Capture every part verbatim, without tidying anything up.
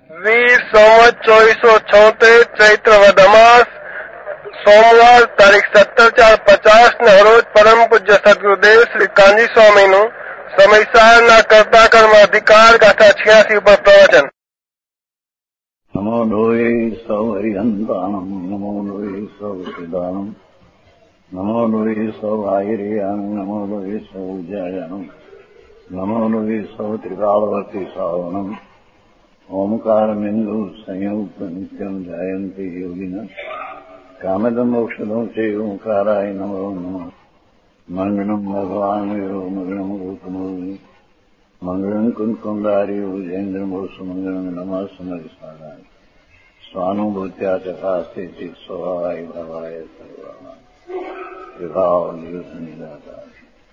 વીર સંવત ચોવીસો છોતેર ચૈત્ર વદ અમાસ સોમવાર તારીખ સત્તર ચાર પચાસ ને રોજ પરમ પૂજ્ય સદગુરુદેવ શ્રી કાંજી સ્વામીનું સમયસારના કર્તા કર્મ અધિકાર ગાથા છ્યાસી ઉપર પ્રવચન. નમો લોહે સૌ હરિહંતાણમ, નમો લોહે સૌ સિદાનમ, નમો લોહે સૌ આયર્યાનમ, નમો લોહે સૌ જયાનમ, નમો લોહે સૌ ત્રિકાળવતી સાવનમ. ઓમકાર બિંદુ સંયુક્ત નિત્યમ જાયંતિ યોગિના કામદમ મોક્ષદમ છે ઓંકારાય નમો નમઃ. મંગળમ ભગવાન વીરો મંગળમ રૂપમોહિ મંગળમ કુંકુંડારી ઉજેન્દ્રમો સુમંગળમ નમઃ સમરિસારાય સ્વાનુભૂત્યા ચકાસ્તે સ્વભાવાય ભવાય સર્વા વિભાવ નિયુત નિરાકાર.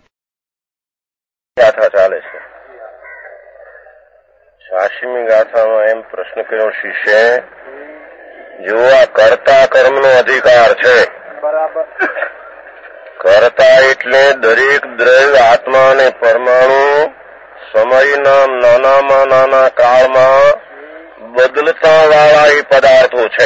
ગાથા ચાલે છે. છ્યાસીમી ગાથામાં એમ પ્રશ્ન કર્યો શિષ્ય, જો આ કર્તા કર્મનો અધિકાર છે, બરાબર, કર્તા એટલે દરેક દ્રવ્ય આત્મા અને પરમાણુ સમયના નાનામાં નાના કાળમાં બદલતા વાળા એ પદાર્થો છે.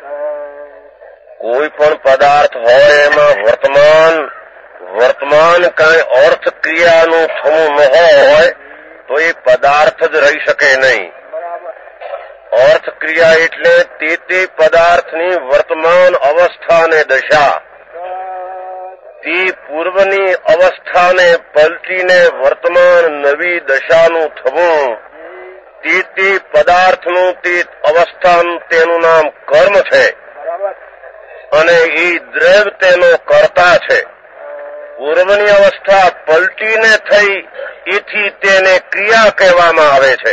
કોઈ પણ પદાર્થ હોય એમાં વર્તમાન વર્તમાન કઈ અર્થ ક્રિયાનું થવું ન હોય તો એ પદાર્થ જ રહી શકે નહીં. અર્થ ક્રિયા એટલે તે તે પદાર્થની વર્તમાન અવસ્થા અને દશા, તે પૂર્વની અવસ્થાને પલટીને વર્તમાન નવી દશાનું થવું, તે તે પદાર્થનું તે અવસ્થાનું તેનું નામ કર્મ છે અને એ દ્રવ્ય તેનો કર્તા છે. પૂર્વની અવસ્થા પલટીને થઈ એથી તેને ક્રિયા કહેવામાં આવે છે.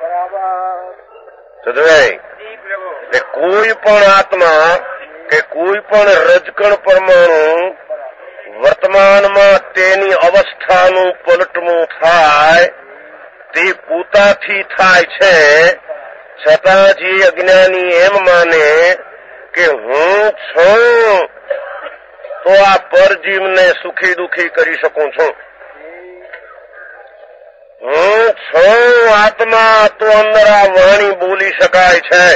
કોઈ પણ આત્મા કે કોઈ પણ રજકણ પરમાણુ વર્તમાનમાં તેની અવસ્થાનું પલટવું થાય તે પોતાથી થાય છે. છતાં જે અજ્ઞાની એમ માને કે હું છું તો આ પરજીવને સુખી દુઃખી કરી શકું છું, હું છું આત્મા તો અંદર આ વાણી બોલી શકાય છે,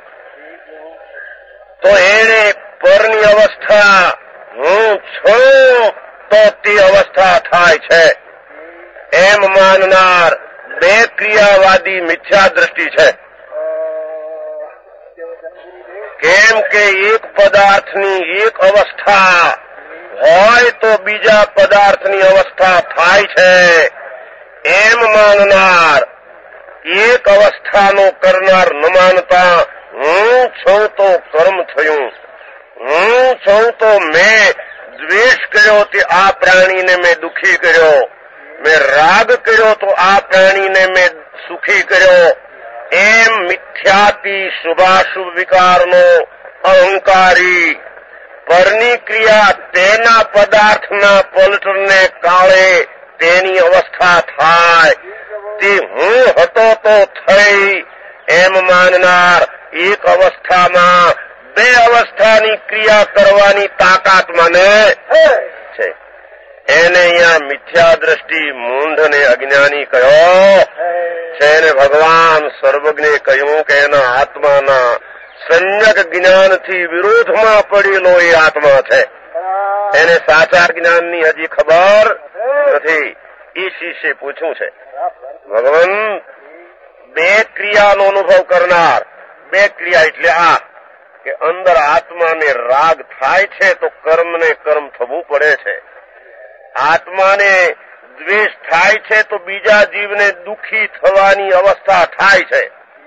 તો એને પરની અવસ્થા હું છું તો તે અવસ્થા થાય છે એમ માનનાર બે ક્રિયાવાદી મિથ્યા દ્રષ્ટિ છે. કેમ કે એક પદાર્થની એક અવસ્થા હોય તો બીજા પદાર્થની અવસ્થા થાય છે એમ માનનાર, એક અવસ્થાનો કરનાર ન માનતા હું છું તો કર્મ થયું, હું છું તો મેં દ્વેષ કર્યો તે આ પ્રાણીને મેં દુઃખી કર્યો, મેં રાગ કર્યો તો આ પ્રાણીને મેં સુખી કર્યો, એમ મિથ્યાતી શુભાશુભ વિકારનો અહંકારી પરની ક્રિયા તેના પદાર્થના પલટને કાળે તેની અવસ્થા થાય તે હું હતો તો થઈ એમ માનનાર એક અવસ્થામાં બે અવસ્થાની ક્રિયા કરવાની તાકાત મને છે. એને અહીંયા મિથ્યા દ્રષ્ટિ મૂંઢ અને અજ્ઞાની કહ્યો છે. એને ભગવાન સર્વજ્ઞે કહ્યું કે એના આત્માના સંયક જ્ઞાનથી વિરોધમાં પડેલો એ આત્મા છે. એને સાચા જ્ઞાનની હજી ખબર નથી. એ શિષ્ય પૂછ્યું છે, ભગવાન બે ક્રિયાનો અનુભવ કરનાર, બે ક્રિયા એટલે આ કે અંદર આત્માને રાગ થાય છે તો કર્મને કર્મ થવું પડે છે, આત્માને દ્વેષ થાય છે તો બીજા જીવને દુઃખી થવાની અવસ્થા થાય છે,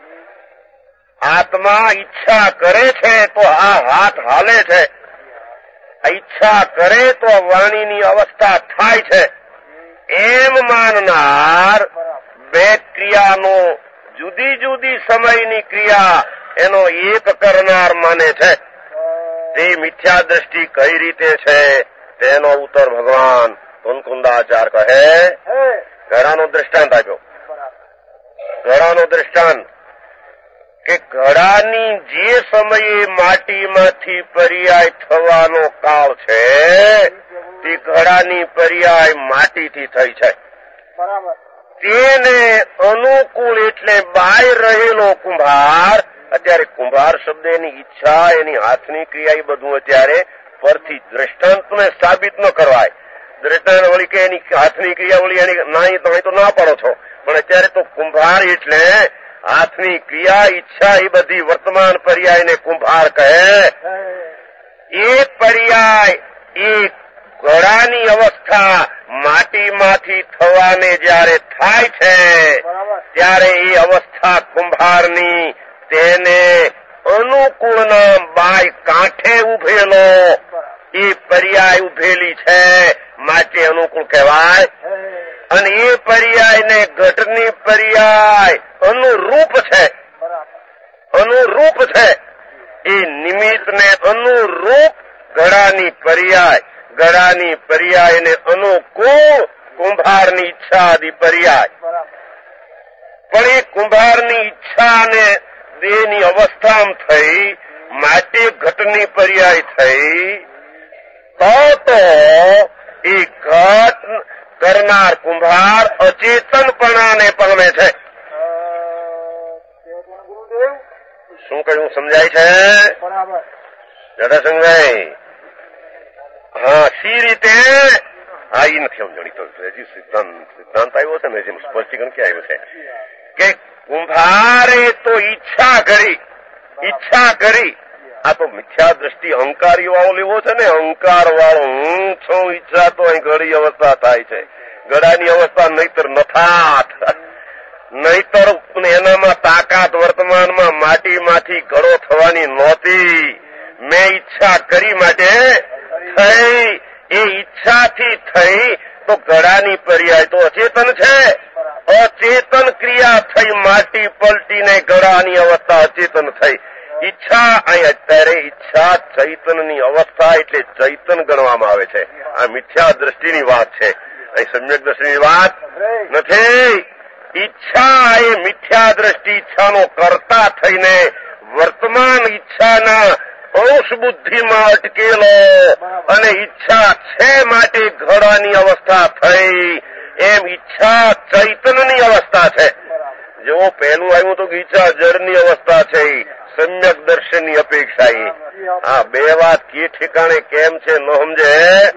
આત્મા ઈચ્છા કરે છે તો આ હાથ હાલે છે, ઈચ્છા કરે તો વાણીની અવસ્થા થાય છે એમ માનનાર બે ક્રિયાનો જુદી જુદી સમયની ક્રિયા એનો એક કરનાર માને છે. તે મિથ્યા દ્રષ્ટિ કઈ રીતે છે તેનો ઉત્તર ભગવાન કુંકુંદાચાર કહે. ઘડાનો દ્રષ્ટાંત આપ્યો. ઘડાનો દ્રષ્ટાંત કે ઘડાની જે સમયે માટીમાંથી પર્યાય થવાનો કાળ છે તે ઘડાની પર્યાય માટીથી થઈ છે. તેને અનુકૂળ એટલે બાય રહેલો કુંભાર. અત્યારે કુંભાર શબ્દ એની ઈચ્છા, એની હાથની ક્રિયા, એ બધું અત્યારે પરથી દ્રષ્ટાંતને સાબિત ન કરવાય. દ્રષ્ટાંત વળી કે એની હાથની ક્રિયા વળી એની નાઈ તમે તો ના પાડો છો, પણ અત્યારે તો કુંભાર એટલે હાથની ક્રિયા, ઈચ્છા, એ બધી વર્તમાન પર્યાયને કુંભાર કહે. એ પર્યાય એ ઘડાની અવસ્થા માટીમાંથી થવાને જયારે થાય છે ત્યારે એ અવસ્થા કુંભારની તેને અનુકૂળના બાય કાંઠે ઉભેલો એ પર્યાય ઉભેલી છે માટે અનુકૂળ કહેવાય. અને એ પર્યાયને ઘટની પર્યાય અનુરૂપ છે, અનુરૂપ છે. એ નિમિત્તને અનુરૂપ ઘડાની પર્યાય, ઘડાની પર્યાયને અનુકૂળ કુંભારની ઈચ્છા આદિ પર્યાય. પણ એ કુંભારની ઈચ્છા અને દેહની અવસ્થામાં થઈ માટે ઘટની પર્યાય થઈ, તો તો એ ઘટ કરનાર કુંભાર અચેતનપણાને પામે છે. શું કહ્યું સમજાય છે? જટાશંકરભાઈ? હા, સી રીતે? હા, એ નથી સમજણી તો હજી સિદ્ધાંત સિદ્ધાંત આવ્યો છે ને, જેમ સ્પષ્ટીકરણ ક્યાં આવ્યું છે કે કુંભારે તો ઈચ્છા કરી, ઈચ્છા કરી. આ તો મિથ્યા દ્રષ્ટિ અહંકારી વાળો લેવો છે ને, અહંકાર વાળો હું છું ઈચ્છા તો અહીં ઘડી અવસ્થા થાય છે. ગળાની અવસ્થા નહીતર નથાત, નહીતર એનામાં તાકાત વર્તમાનમાં માટીમાંથી ઘડો થવાની નહોતી. મેં ઈચ્છા કરી માટે થઈ. એ ઈચ્છાથી થઈ તો ગળાની પર્યાય તો અચેતન છે. અચેતન ક્રિયા થઈ, માટી પલટીને ગળાની અવસ્થા અચેતન થઈ. ઈચ્છા અહીં અત્યારે ઈચ્છા ચૈતનની અવસ્થા એટલે ચૈતન ગણવામાં આવે છે. આ મિથ્યા દ્રષ્ટિની વાત છે, અહીં સમ્યક દ્રષ્ટિની વાત નથી. ઈચ્છા એ મિથ્યા દ્રષ્ટિ ઈચ્છાનો કરતા થઈને વર્તમાન ઈચ્છાના અંશ બુદ્ધિમાં અટકેલો અને ઈચ્છા છે માટે ઘડાની અવસ્થા થઈ. એમ ઈચ્છા ચૈતનની અવસ્થા છે. જેવો પહેલું આવ્યું તો કે ઈચ્છા જળની અવસ્થા છે, સમ્યક દર્શનની અપેક્ષા. આ બે વાત કે ઠેકાણે કેમ છે ન સમજે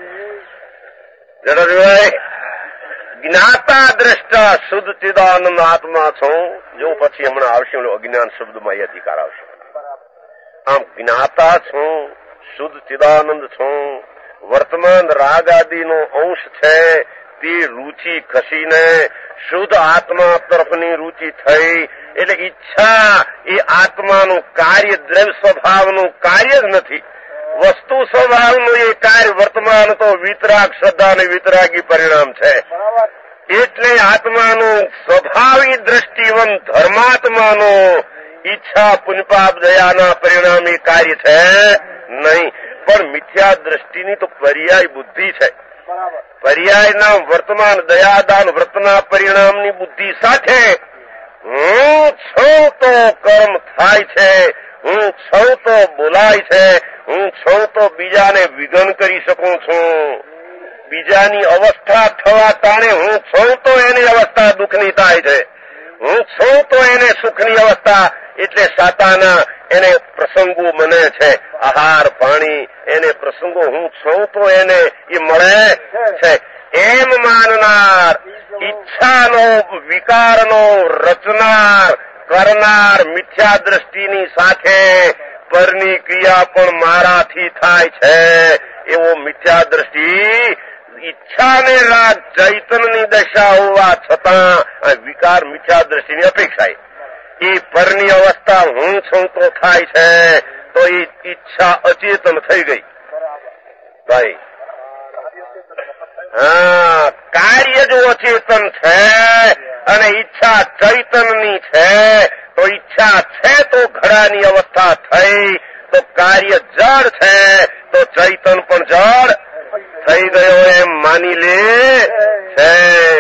જડરભાઈ? જ્ઞાતા દ્રષ્ટા શુદ્ધ ચિદાનંદ આત્મા છું. જો પછી હમણાં આવશે અજ્ઞાન શબ્દમાં એ અધિકાર આવશે. આમ જ્ઞાતા છું, શુદ્ધ ચિદાનંદ છું. વર્તમાન રાગ આદિનો અંશ છે તે રૂચિ ખસીને શુદ્ધ આત્મા તરફની રૂચિ થઈ. એટલે ઈચ્છા એ આત્માનું કાર્ય, દ્રવ્ય સ્વભાવનું કાર્ય જ નથી. વસ્તુ સ્વભાવનું એ કાર્ય વર્તમાન તો વિતરાગ શ્રદ્ધા અને વિતરાગી પરિણામ છે. એટલે આત્માનું સ્વભાવી દ્રષ્ટિવંત ધર્માત્માનું ઈચ્છા પુણ્યપાપ દયાના પરિણામી કાર્ય છે નહીં. પણ મિથ્યા દ્રષ્ટિની તો પર્યાય બુદ્ધિ છે. પર્યાયના વર્તમાન દયાદાન વ્રતના પરિણામની બુદ્ધિ સાથે હું છું તો કર્મ થાય છે, હું છું તો બોલાય છે, હું છું તો બીજાને વિઘન કરી શકું છું. બીજાની અવસ્થા થવા તાણે હું છું તો એની અવસ્થા દુઃખની થાય છે. હું છું તો એને સુખની અવસ્થા એટલે સાતાના એને પ્રસંગો બને છે. આહાર પાણી એને પ્રસંગો હું છું તો એને એ મળે છે. એમ માનનાર, ઈચ્છાનો વિકારનો રચનાર કરનાર મિથ્યા દ્રષ્ટિની સાથે પરની ક્રિયા પણ મારાથી થાય છે એવો મિથ્યા દ્રષ્ટિ ઈચ્છાને રાગ ચૈતનની દશા હોવા છતાં વિકાર મિથ્યા દ્રષ્ટિની અપેક્ષા. એ પરની અવસ્થા હું છું તો થાય છે તો એ ઈચ્છા અચેતન થઈ ગઈ ભાઈ. હા, કાર્ય જો અચેતન છે અને ઈચ્છા ચૈતનની છે તો ઈચ્છા છે તો ઘડાની અવસ્થા થઈ તો કાર્ય જડ છે તો ચૈતન પણ જડ થઈ ગયો એમ માની લે છે.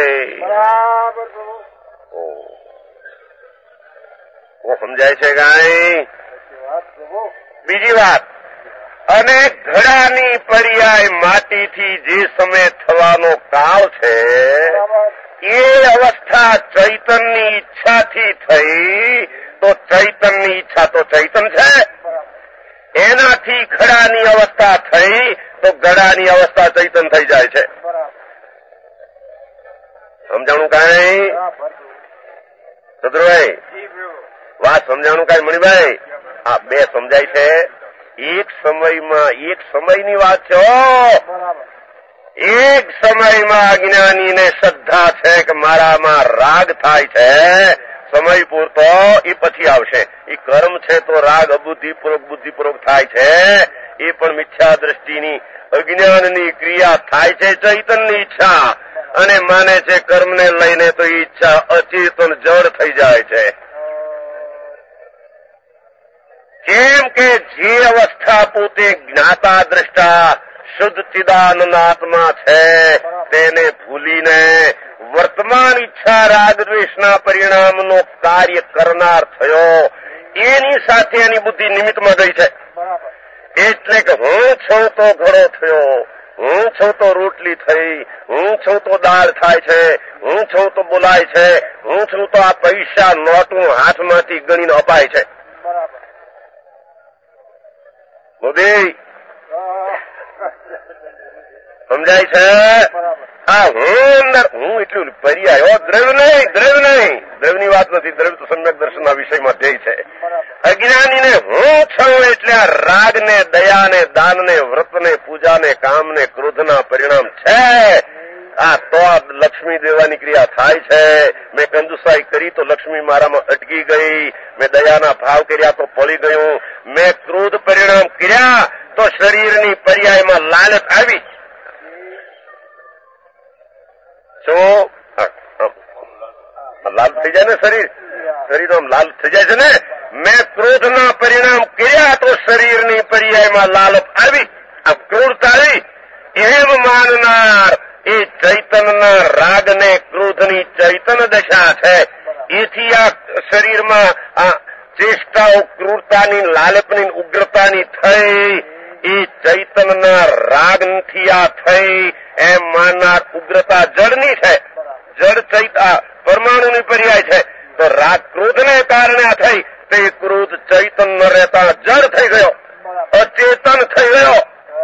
ઓ સમજાય છે કાંઈ? બીજી વાત, અને ઘડાની પર્યાય માટીથી જે સમય થવાનો કાળ છે એ અવસ્થા ચૈતનની ઈચ્છાથી થઈ તો ચૈતનની ઈચ્છા તો ચૈતન છે. એનાથી ઘડાની અવસ્થા થઈ તો ઘડાની અવસ્થા ચૈતન થઈ જાય છે. સમજાણું કાંઈ સદરુભાઈ? વાત સમજાણું કાંઈ મણિભાઈ? આ બે સમજાય છે. એક સમયમાં એક સમયની વાત છે. એક સમયમાં અજ્ઞાનીને શ્રદ્ધા છે કે મારામાં રાગ થાય છે, સમય પૂરતો એ પછી આવશે. એ કર્મ છે તો રાગ અબુદ્ધિપૂર્વક બુદ્ધિપૂર્વક થાય છે. એ પણ મિથ્યા દ્રષ્ટિની અજ્ઞાનની ક્રિયા થાય છે, ચૈતનની ઈચ્છા, અને માને છે કર્મને લઈને તો એ ઈચ્છા અચેતન જડ થઈ જાય છે. કેમ કે જે અવસ્થા પોતે જ્ઞાતા દ્રષ્ટા શુદ્ધ ચિદાનંદ આત્મા છે તેને ભૂલીને વર્તમાન ઈચ્છા રાગ દ્વેષના પરિણામનો કાર્ય કરનાર થયો, એની સાથે એની બુદ્ધિ નિમિત્તમાં ગઈ છે. એટલે કે હું છું તો ઘડો થયો, હું છું તો રોટલી થઈ, હું છું તો દાળ થાય છે, હું છું તો બોલાય છે, હું છું તો આ પૈસા નોટું હાથમાંથી ગણીને અપાય છે. મોદી સમજાય છે? આ હું હું એટલું પર્યાય દ્રવ્ય નહીં, દ્રવ્ય નહીં, દ્રવ્યની વાત નથી. દ્રવ્ય તો સમ્યક દર્શનના વિષયમાં ધ્યેય છે. અજ્ઞાનીને હું છું એટલે આ રાગને, દયાને, દાનને, વ્રતને, પૂજાને, કામને, ક્રોધના પરિણામ છે. આ તો લક્ષ્મી દેવાની ક્રિયા થાય છે. મેં કંજુસાઈ કરી તો લક્ષ્મી મારામાં અટકી ગઈ, મેં દયાના ભાવ કર્યા તો પડી ગયું, મેં ક્રોધ પરિણામ કર્યા તો શરીરની પર્યાયમાં લાલચ આવી. શું લાલ થઈ જાય ને શરીર? શરીર આમ લાલ થઈ જાય છે ને. મેં ક્રોધના પરિણામ કર્યા તો શરીરની પર્યાયમાં લાલચ આવી, આ ક્રૂરતા આવી. એમ માનનાર એ ચૈતનના રાગને ક્રોધની ચૈતન દશા છે. એથી આ શરીરમાં આ ચેષ્ટાઓ ક્રૂરતાની, લાલપની, ઉગ્રતાની થઈ. એ ચૈતનના રાગથી આ થઈ એમ માનનાર ઉગ્રતા જળની છે. જળ ચૈતા પરમાણુની પર્યાય છે. તો રાગ ક્રોધને કારણે આ થઈ તો એ ક્રોધ ચૈતન ન રહેતા જળ થઈ ગયો, અચેતન થઈ ગયો.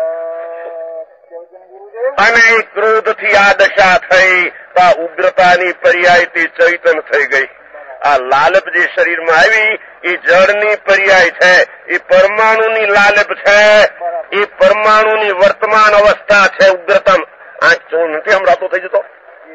અને એ ક્રોધથી આ દશા થઈ તો આ ઉગ્રતાની પર્યાયથી ચૈતન થઈ ગઈ. આ લાલપ જે શરીરમાં આવી એ જળની પર્યાય છે, એ પરમાણુની લાલપ છે, એ પરમાણુની વર્તમાન અવસ્થા છે. ઉગ્રતમ આંખ ચોળ નથી હમણાં થઈ જતો?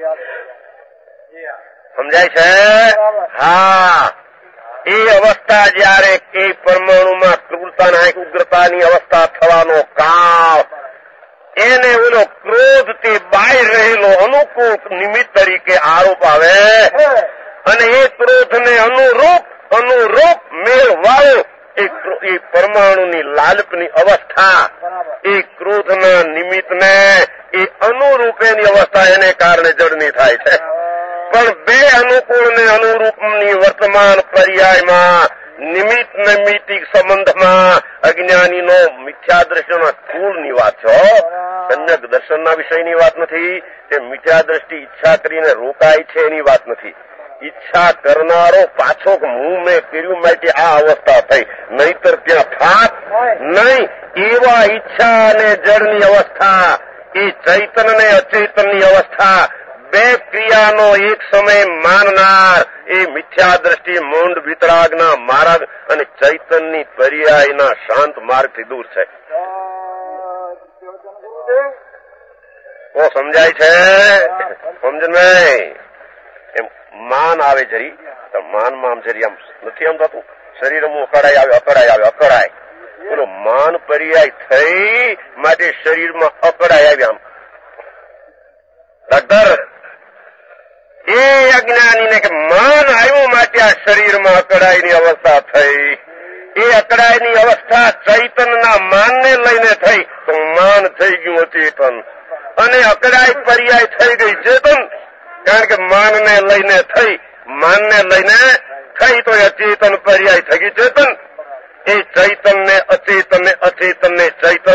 સમજાય છે? હા, એ અવસ્થા જયારે એ પરમાણુમાં ક્રૂરતાના ઉગ્રતાની અવસ્થા થવાનો કાળ, એને ઓલો ક્રોધ તે બાય રહેલો અનુકૂળ નિમિત્ત તરીકે આરોપ આવે અને એ ક્રોધને અનુરૂપ અનુરૂપ મેળવાળો એ પરમાણુની લાલપની અવસ્થા, એ ક્રોધના નિમિત્તને એ અનુરૂપેની અવસ્થા એને કારણે જડની થાય છે. પણ બે અનુકૂળ ને અનુરૂપની વર્તમાન પર્યાયમાં નિમિત્ત નૈમિતિક સંબંધમાં અજ્ઞાનીનો મિથ્યા દ્રષ્ટિના સ્થૂળની વાત છે. સમ્યક દર્શનના વિષયની વાત નથી. તે મિથ્યા દ્રષ્ટિ ઈચ્છા કરીને રોકાય છે એની વાત નથી. ઈચ્છા કરનારો પાછો હું મેં કર્યું માટે આ અવસ્થા થઈ, નહીતર ત્યાં થાત નહીં. એવા ઈચ્છા અને જળની અવસ્થા, એ ચૈતન ને અચેતનની અવસ્થા, બે ક્રિયાનો એક સમય માનનાર એ મિથ્યા દ્રષ્ટિ મૂંડ વિતરાગના માર્ગ અને ચૈતનની પર્યાયના શાંત માર્ગથી દૂર છે. તો સમજાય છે? સમજ નહીં? એમ માન આવે જરી, માનમાં આમ જરી આમ નથી આમ થતું. શરીર હું અકળાય આવે, અકળાય આવે, અકળાય. બોલો માન પર્યાય થઈ માટે શરીરમાં અકળાય આવે. આમ ડોક્ટર એ અજ્ઞાનીને કે માન આવ્યું માટે આ શરીરમાં અકળાયની અવસ્થા થઈ. એ અકળાયની અવસ્થા ચૈતનના માનને લઈને થઈ તો માન થઈ ગયું ચેતન, અને અકળાય પર્યાય થઈ ગઈ ચેતન. કારણ કે માનને લઈને થઈ, માનને લઈને થઈ તો અચેતન પર્યાય થઈ ગઈ ચેતન. એ ચૈતનને અચેતનને અચેતનને ચૈતન,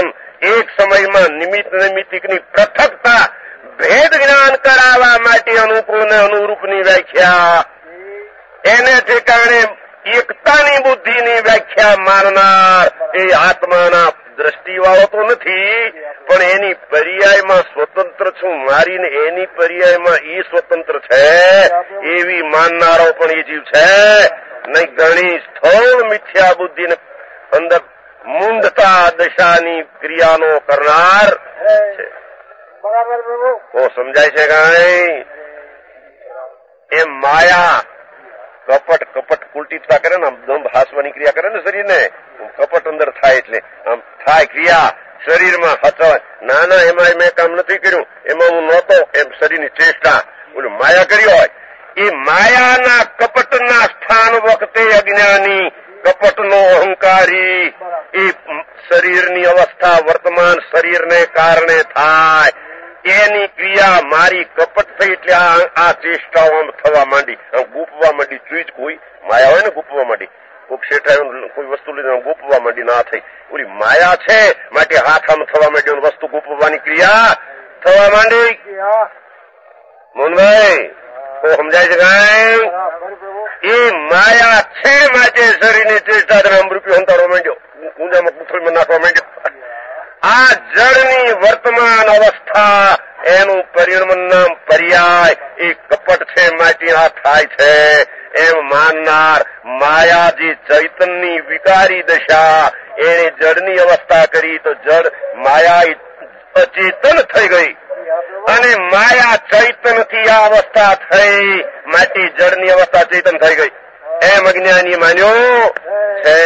એક સમયમાં નિમિત્ત નૈમિત્તિકની પૃથકતા ભેદ જ્ઞાન કરાવવા માટે અનુકૂળ ને અનુરૂપની વ્યાખ્યા, એને ઠેકાણે એકતાની બુદ્ધિની વ્યાખ્યા માનનાર એ આત્માના દ્રષ્ટિવાળો તો નથી, પણ એની પર્યાયમાં સ્વતંત્ર છું મારીને એની પર્યાયમાં એ સ્વતંત્ર છે એવી માનનારો પણ એ જીવ છે નહીં. ઘણી સ્થળ મિથ્યા બુદ્ધિને અંદર મૂંઢતા દશાની ક્રિયાનો કરનાર છે. ઓ સમજાય છે કાંઈ? એ માયા કપટ કપટ ઉલટીતા કરે ને આમ દંભ હાસવાની ક્રિયા કરે ને શરીરને, કપટ અંદર થાય એટલે આમ થાય ક્રિયા શરીરમાં હચવાય. ના ના એમાં મેં કામ નથી કર્યું, એમાં હું નહોતો, એમ શરીરની ચેષ્ટા ઓલું માયા કરી હોય. એ માયાના કપટના સ્થાન વખતે અજ્ઞાની કપટનો અહંકારી એ શરીરની અવસ્થા વર્તમાન શરીરને કારણે થાય એની ક્રિયા મારી કપટ થઈ એટલે આ ચેષ્ટાઓ આમ થવા માંડી, આમ ગૂપવા માંડી. ચૂજ કોઈ માયા હોય ને ગૂપવા માંડી, કોઈક શેઠા કોઈ વસ્તુ લઈને ગૂપવા માંડી, ના થઈ. ઓલી માયા છે માટે હાથ આમ થવા માંડી, વસ્તુ ગૂપવાની ક્રિયા થવા માંડી. મોહનભાઈ તો સમજાય છે કાંઈ? એ માયા છે માટે શરીરની ચેષ્ટા અમૃત્યુ હંતાડવા માંડ્યો, ઊંઝામાં કુથળીમાં નાખવા માંડ્યો. આ જળની વર્તમાન અવસ્થા એનું પરિણમન નામ પર્યાય એ કપટ છે માટે આ થાય છે એમ માનનાર માયાજી ચૈતનની વિકારી દશા એને જળની અવસ્થા કરી તો જળ માયા અચેતન થઈ ગઈ અને માયા ચૈતન થી આ અવસ્થા થઈ માટે જળની અવસ્થા ચેતન થઈ ગઈ એમ અજ્ઞાની માન્યો છે.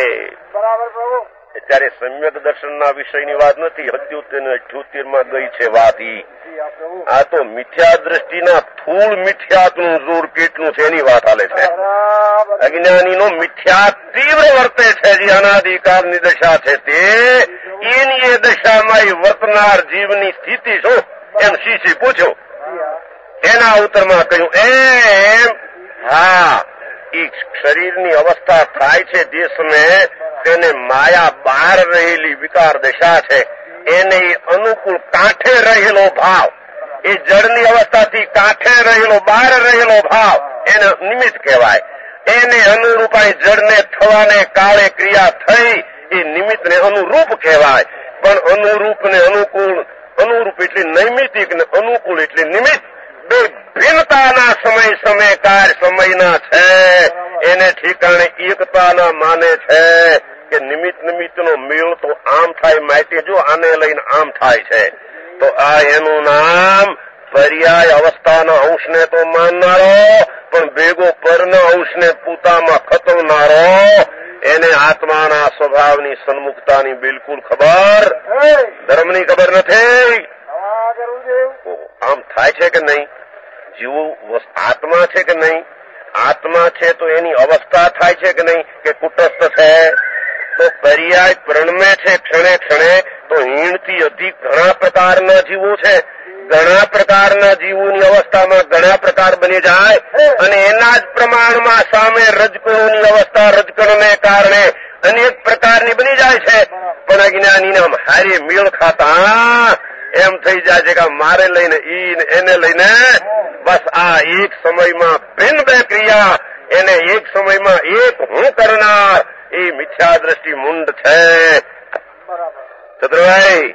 ત્યારે સમ્યક દર્શનના વિષયની વાત નથી, સત્યોતેર ને અઠ્યોતેર માં ગઈ છે વાત. આ તો મિથ્યા દ્રષ્ટિના થૂળ મિથ્યાનું જોર કેટલું છે એની વાત હાલે છે. અજ્ઞાનીનો મિથ્યા તીવ્ર વર્તે છે, જે અનાદિકાળની દશા છે તે એની એ દશામાં વર્તનાર જીવની સ્થિતિ શું એમ શીશી પૂછ્યો. એના ઉત્તરમાં કહ્યું એમ હા એ શરીરની અવસ્થા થાય છે જે સમયે તેને માયા બહાર રહેલી વિકાર દશા છે એને અનુકૂળ કાંઠે રહેલો ભાવ, એ જળની અવસ્થાથી કાંઠે રહેલો બહાર રહેલો ભાવ એને નિમિત્ત કહેવાય. એને અનુરૂપ જળને થવાને કાળે ક્રિયા થઈ એ નિમિત્તને અનુરૂપ કહેવાય. પણ અનુરૂપ ને અનુકૂળ, અનુરૂપ એટલે નૈમિતિક ને અનુકૂળ એટલે નિમિત્ત બે ભિન્નતાના સમય સમય કાર્ય સમયના છે. એને ઠેકાણે એકતાના માને છે કે નિમિત્ત નિમિત્તનો મેળ તો આમ થાય માટે જો આને લઈને આમ થાય છે તો આ એનું નામ પર્યાય અવસ્થાના અંશને તો માનનારો પણ ભેગો પરના અંશને પૂતામાં ખતવનારો એને આત્માના સ્વભાવની સન્મુખતાની બિલકુલ ખબર, ધર્મની ખબર નથી. આમ થાય છે કે નહીં? જીવો આત્મા છે કે નહીં? આત્મા છે તો એની અવસ્થા થાય છે કે નહીં કે કુટસ્થ છે? તો પર્યાય પ્રણમે છે ક્ષણે ક્ષણે તો હીણથી અધિક ઘણા પ્રકારના જીવો છે. ઘણા પ્રકારના જીવોની અવસ્થામાં ઘણા પ્રકાર બની જાય અને એના જ પ્રમાણમાં સામે રજકણોની અવસ્થા રજકણને કારણે અનેક પ્રકારની બની જાય છે. પણ અજ્ઞાનીને આમ હારી મેળ ખાતા એમ થઈ જાય છે કે મારે લઈને ઈ એને લઈને બસ આ એક સમયમાં ભિન્ન બે ક્રિયા એને એક સમયમાં એક હું કરનાર એ મિથ્યા દ્રષ્ટિ મુંડ છે. ચતુરભાઈ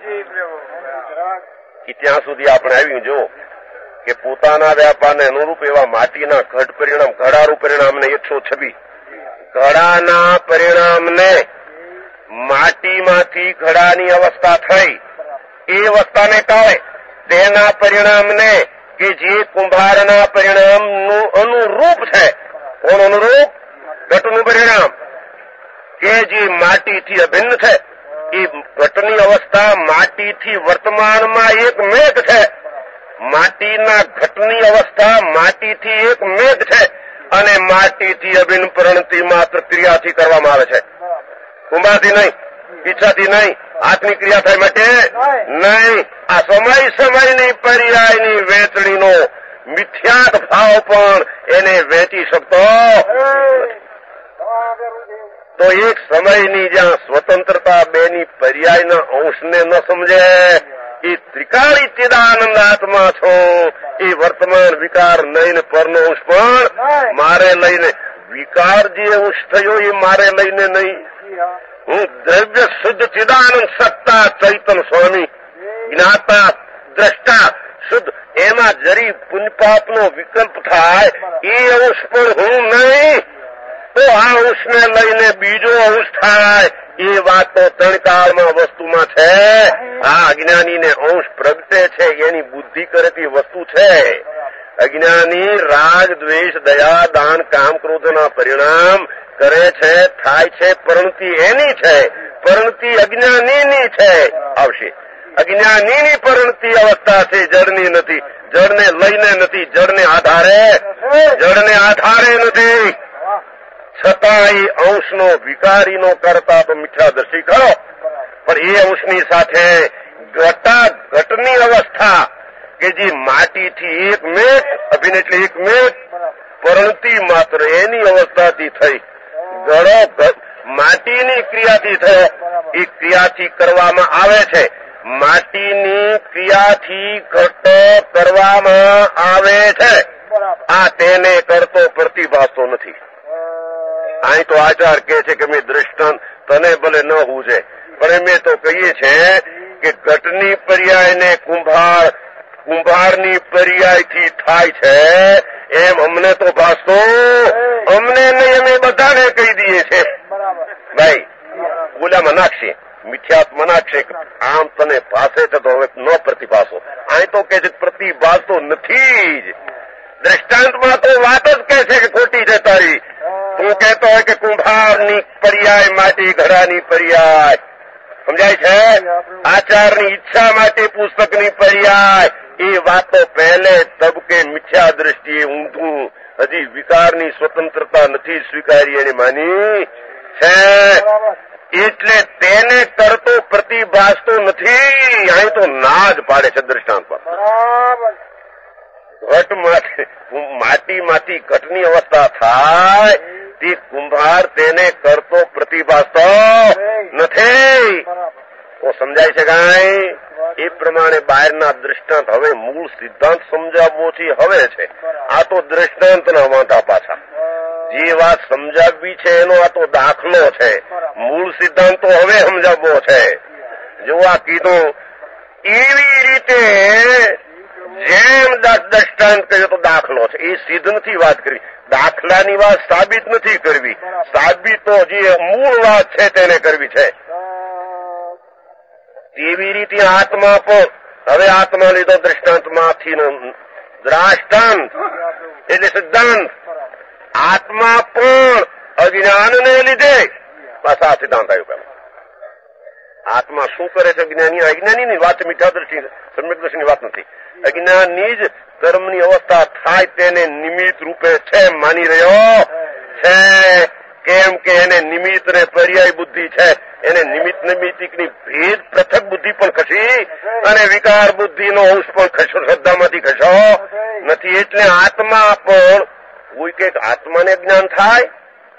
ત્યાં સુધી આપણે આવ્યું જો કે પોતાના વ્યાપારને અનુરૂપ એવા માટીના ઘટ પરિણામ ઘડારૂપ પરિણામને એકસો છવ્વીસ ઘડાના પરિણામને માટીમાંથી ઘડાની અવસ્થા થઈ એ અવસ્થાને કહે તેના પરિણામને કે જે કુંભારના પરિણામનું અનુરૂપ છે. કોણ અનુરૂપ? ઘટનું પરિણામ કે જે માટીથી અભિન્ન છે. એ ઘટની અવસ્થા માટીથી વર્તમાનમાં એક મેઘ છે. માટીના ઘટની અવસ્થા માટીથી એક મેઘ છે અને માટીથી અભિન્ન પ્રણતિ માત્ર ક્રિયાથી કરવામાં આવે છે. કુંભાથી નહીં, ઈચ્છાથી નહીં, હાથની ક્રિયા થાય માટે નહીં. આ સમય સમયની પર્યાયની વેચણીનો મિથ્યાત ભાવ પણ એને વેચી શકતો. તો એક સમયની જ્યાં સ્વતંત્રતા બેની પર્યાયના અંશને ન સમજે, એ ત્રિકાળી ચિદાનંદ આત્મા છો, એ વર્તમાન વિકાર નહીં પરનો અંશ પણ મારે લઈને, વિકાર જે અંશ થયો એ મારે લઈને નહીં. હું દ્રવ્ય શુદ્ધ ચિદાનંદ સત્તા ચૈતન સ્વામી, જ્ઞાતા દ્રષ્ટા શુદ્ધ, એમાં જરી પુણ્યપાપનો વિકલ્પ થાય એ અંશ પણ હું નહીં, તો આ અંશને લઈને બીજો અંશ થાય. એ વાત તો ત્રણ કાળમાં વસ્તુમાં છે. આ અજ્ઞાનીને અંશ પ્રગટે છે એની બુદ્ધિ કરતી વસ્તુ છે. અજ્ઞાની રાગ દ્વેષ દયા દાન કામ ક્રોધના પરિણામ કરે છે, થાય છે, પરિણતિ એની છે, પરિણતિ અજ્ઞાનીની છે. આવશે અજ્ઞાનીની પરિણતિ અવસ્થા છે, જળની નથી, જળને લઈને નથી, જળને આધારે, જળને આધારે નથી. છતાં એ અંશનો વિકારીનો કરતા તો મિથ્યાદર્શી કરો, પણ એ અંશની સાથે ઘટા ઘટની અવસ્થા કે જે માટીથી એક મેટ અભિને એટલે એક મેટ પરિણતિ માત્ર એની અવસ્થાથી થઈ. ગળો માટીની ક્રિયાથી થયો, એ ક્રિયાથી કરવામાં આવે છે. માટીની ક્રિયાથી ઘટ કરવામાં આવે છે. આ તેને કરતો પ્રતિભાસતો નથી. અહીં તો આચાર કહે છે કે મેં દ્રષ્ટાંત તને ભલે ન હોવું છે, પણ અમે તો કહીએ છે કે ઘટની પર્યાયને કુંભાર કુંભારની પર્યાયથી થાય છે, એમ અમને તો ભાસતો, અમને નહીં, અમે બધાને કહી દઈએ છે. ભાઈ બોલ્યામાં નાખશે, મિથ્યાત્મ નાખશે, આમ તને ભાષે છે તો હવે ન પ્રતિભાસો. અહીં તો કે છે પ્રતિભાસતો નથી જ. દ્રષ્ટાંતમાં તો વાત જ કહે છે કે ખોટી છે તારી. તું કહેતો હોય કે કુંભારની પર્યાય માટી ઘડાની પર્યાય, સમજાય છે? આચારની ઈચ્છા માટે પુસ્તકની પર્યાય, એ વાતો પહેલે તબકે મિથ્યા દ્રષ્ટિએ ઊંધું, હજી વિકારની સ્વતંત્રતા નથી સ્વીકારી એને માની છે. એટલે તેને કરતો પ્રતિભાસતો નથી. અહીં તો ના જ પાડે છે દ્રષ્ટાંતમાં. ઘટ માટીમાંથી ઘટની અવસ્થા થાય તે કુંભાર તેને કરતો પ્રતિભાસતો નથી. તો સમજાય છે કાંઈ? એ પ્રમાણે બહારના દ્રષ્ટાંત હવે મૂળ સિદ્ધાંત સમજાવવોથી હવે છે. આ તો દ્રષ્ટાંતના વાંધા પાછા. જે વાત સમજાવવી છે એનો આ તો દાખલો છે. મૂળ સિદ્ધાંત તો હવે સમજાવવો છે. જો આ કીધું એવી રીતે જેમ દ્રષ્ટાંત કર્યો તો દાખલો છે, એ સિદ્ધ નથી વાત કરવી. દાખલાની વાત સાબિત નથી કરવી, સાબિત તો જે મૂળ વાત છે તેને કરવી છે. એવી રીતે આત્મા પણ હવે આત્મા લીધો દ્રષ્ટાંતમાંથી નો દ્રાષ્ટાંત એટલે સિદ્ધાંત. આત્મા પણ અજ્ઞાનને લીધે પાછા સિદ્ધાંત આવ્યો. પેલા આત્મા શું કરે છે? અજ્ઞાની અજ્ઞાનીની વાત, મીઠા દ્રષ્ટિ સમ્યક દ્રષ્ટિની વાત નથી. અજ્ઞાની જ કર્મની અવસ્થા થાય તેને નિમિત્ત રૂપે છે માની રહ્યો છે. કેમ કે એને નિમિત્ત ને પર્યાય બુદ્ધિ છે. એને નિમિત્ત નિમિત્તિકની ભેદ પૃથક બુદ્ધિ પણ ખસી અને વિકાર બુદ્ધિનો અંશ પણ ખસો, શ્રદ્ધામાંથી ખસો નથી. એટલે આત્મા પણ કોઈ કઈક આત્માને જ્ઞાન થાય,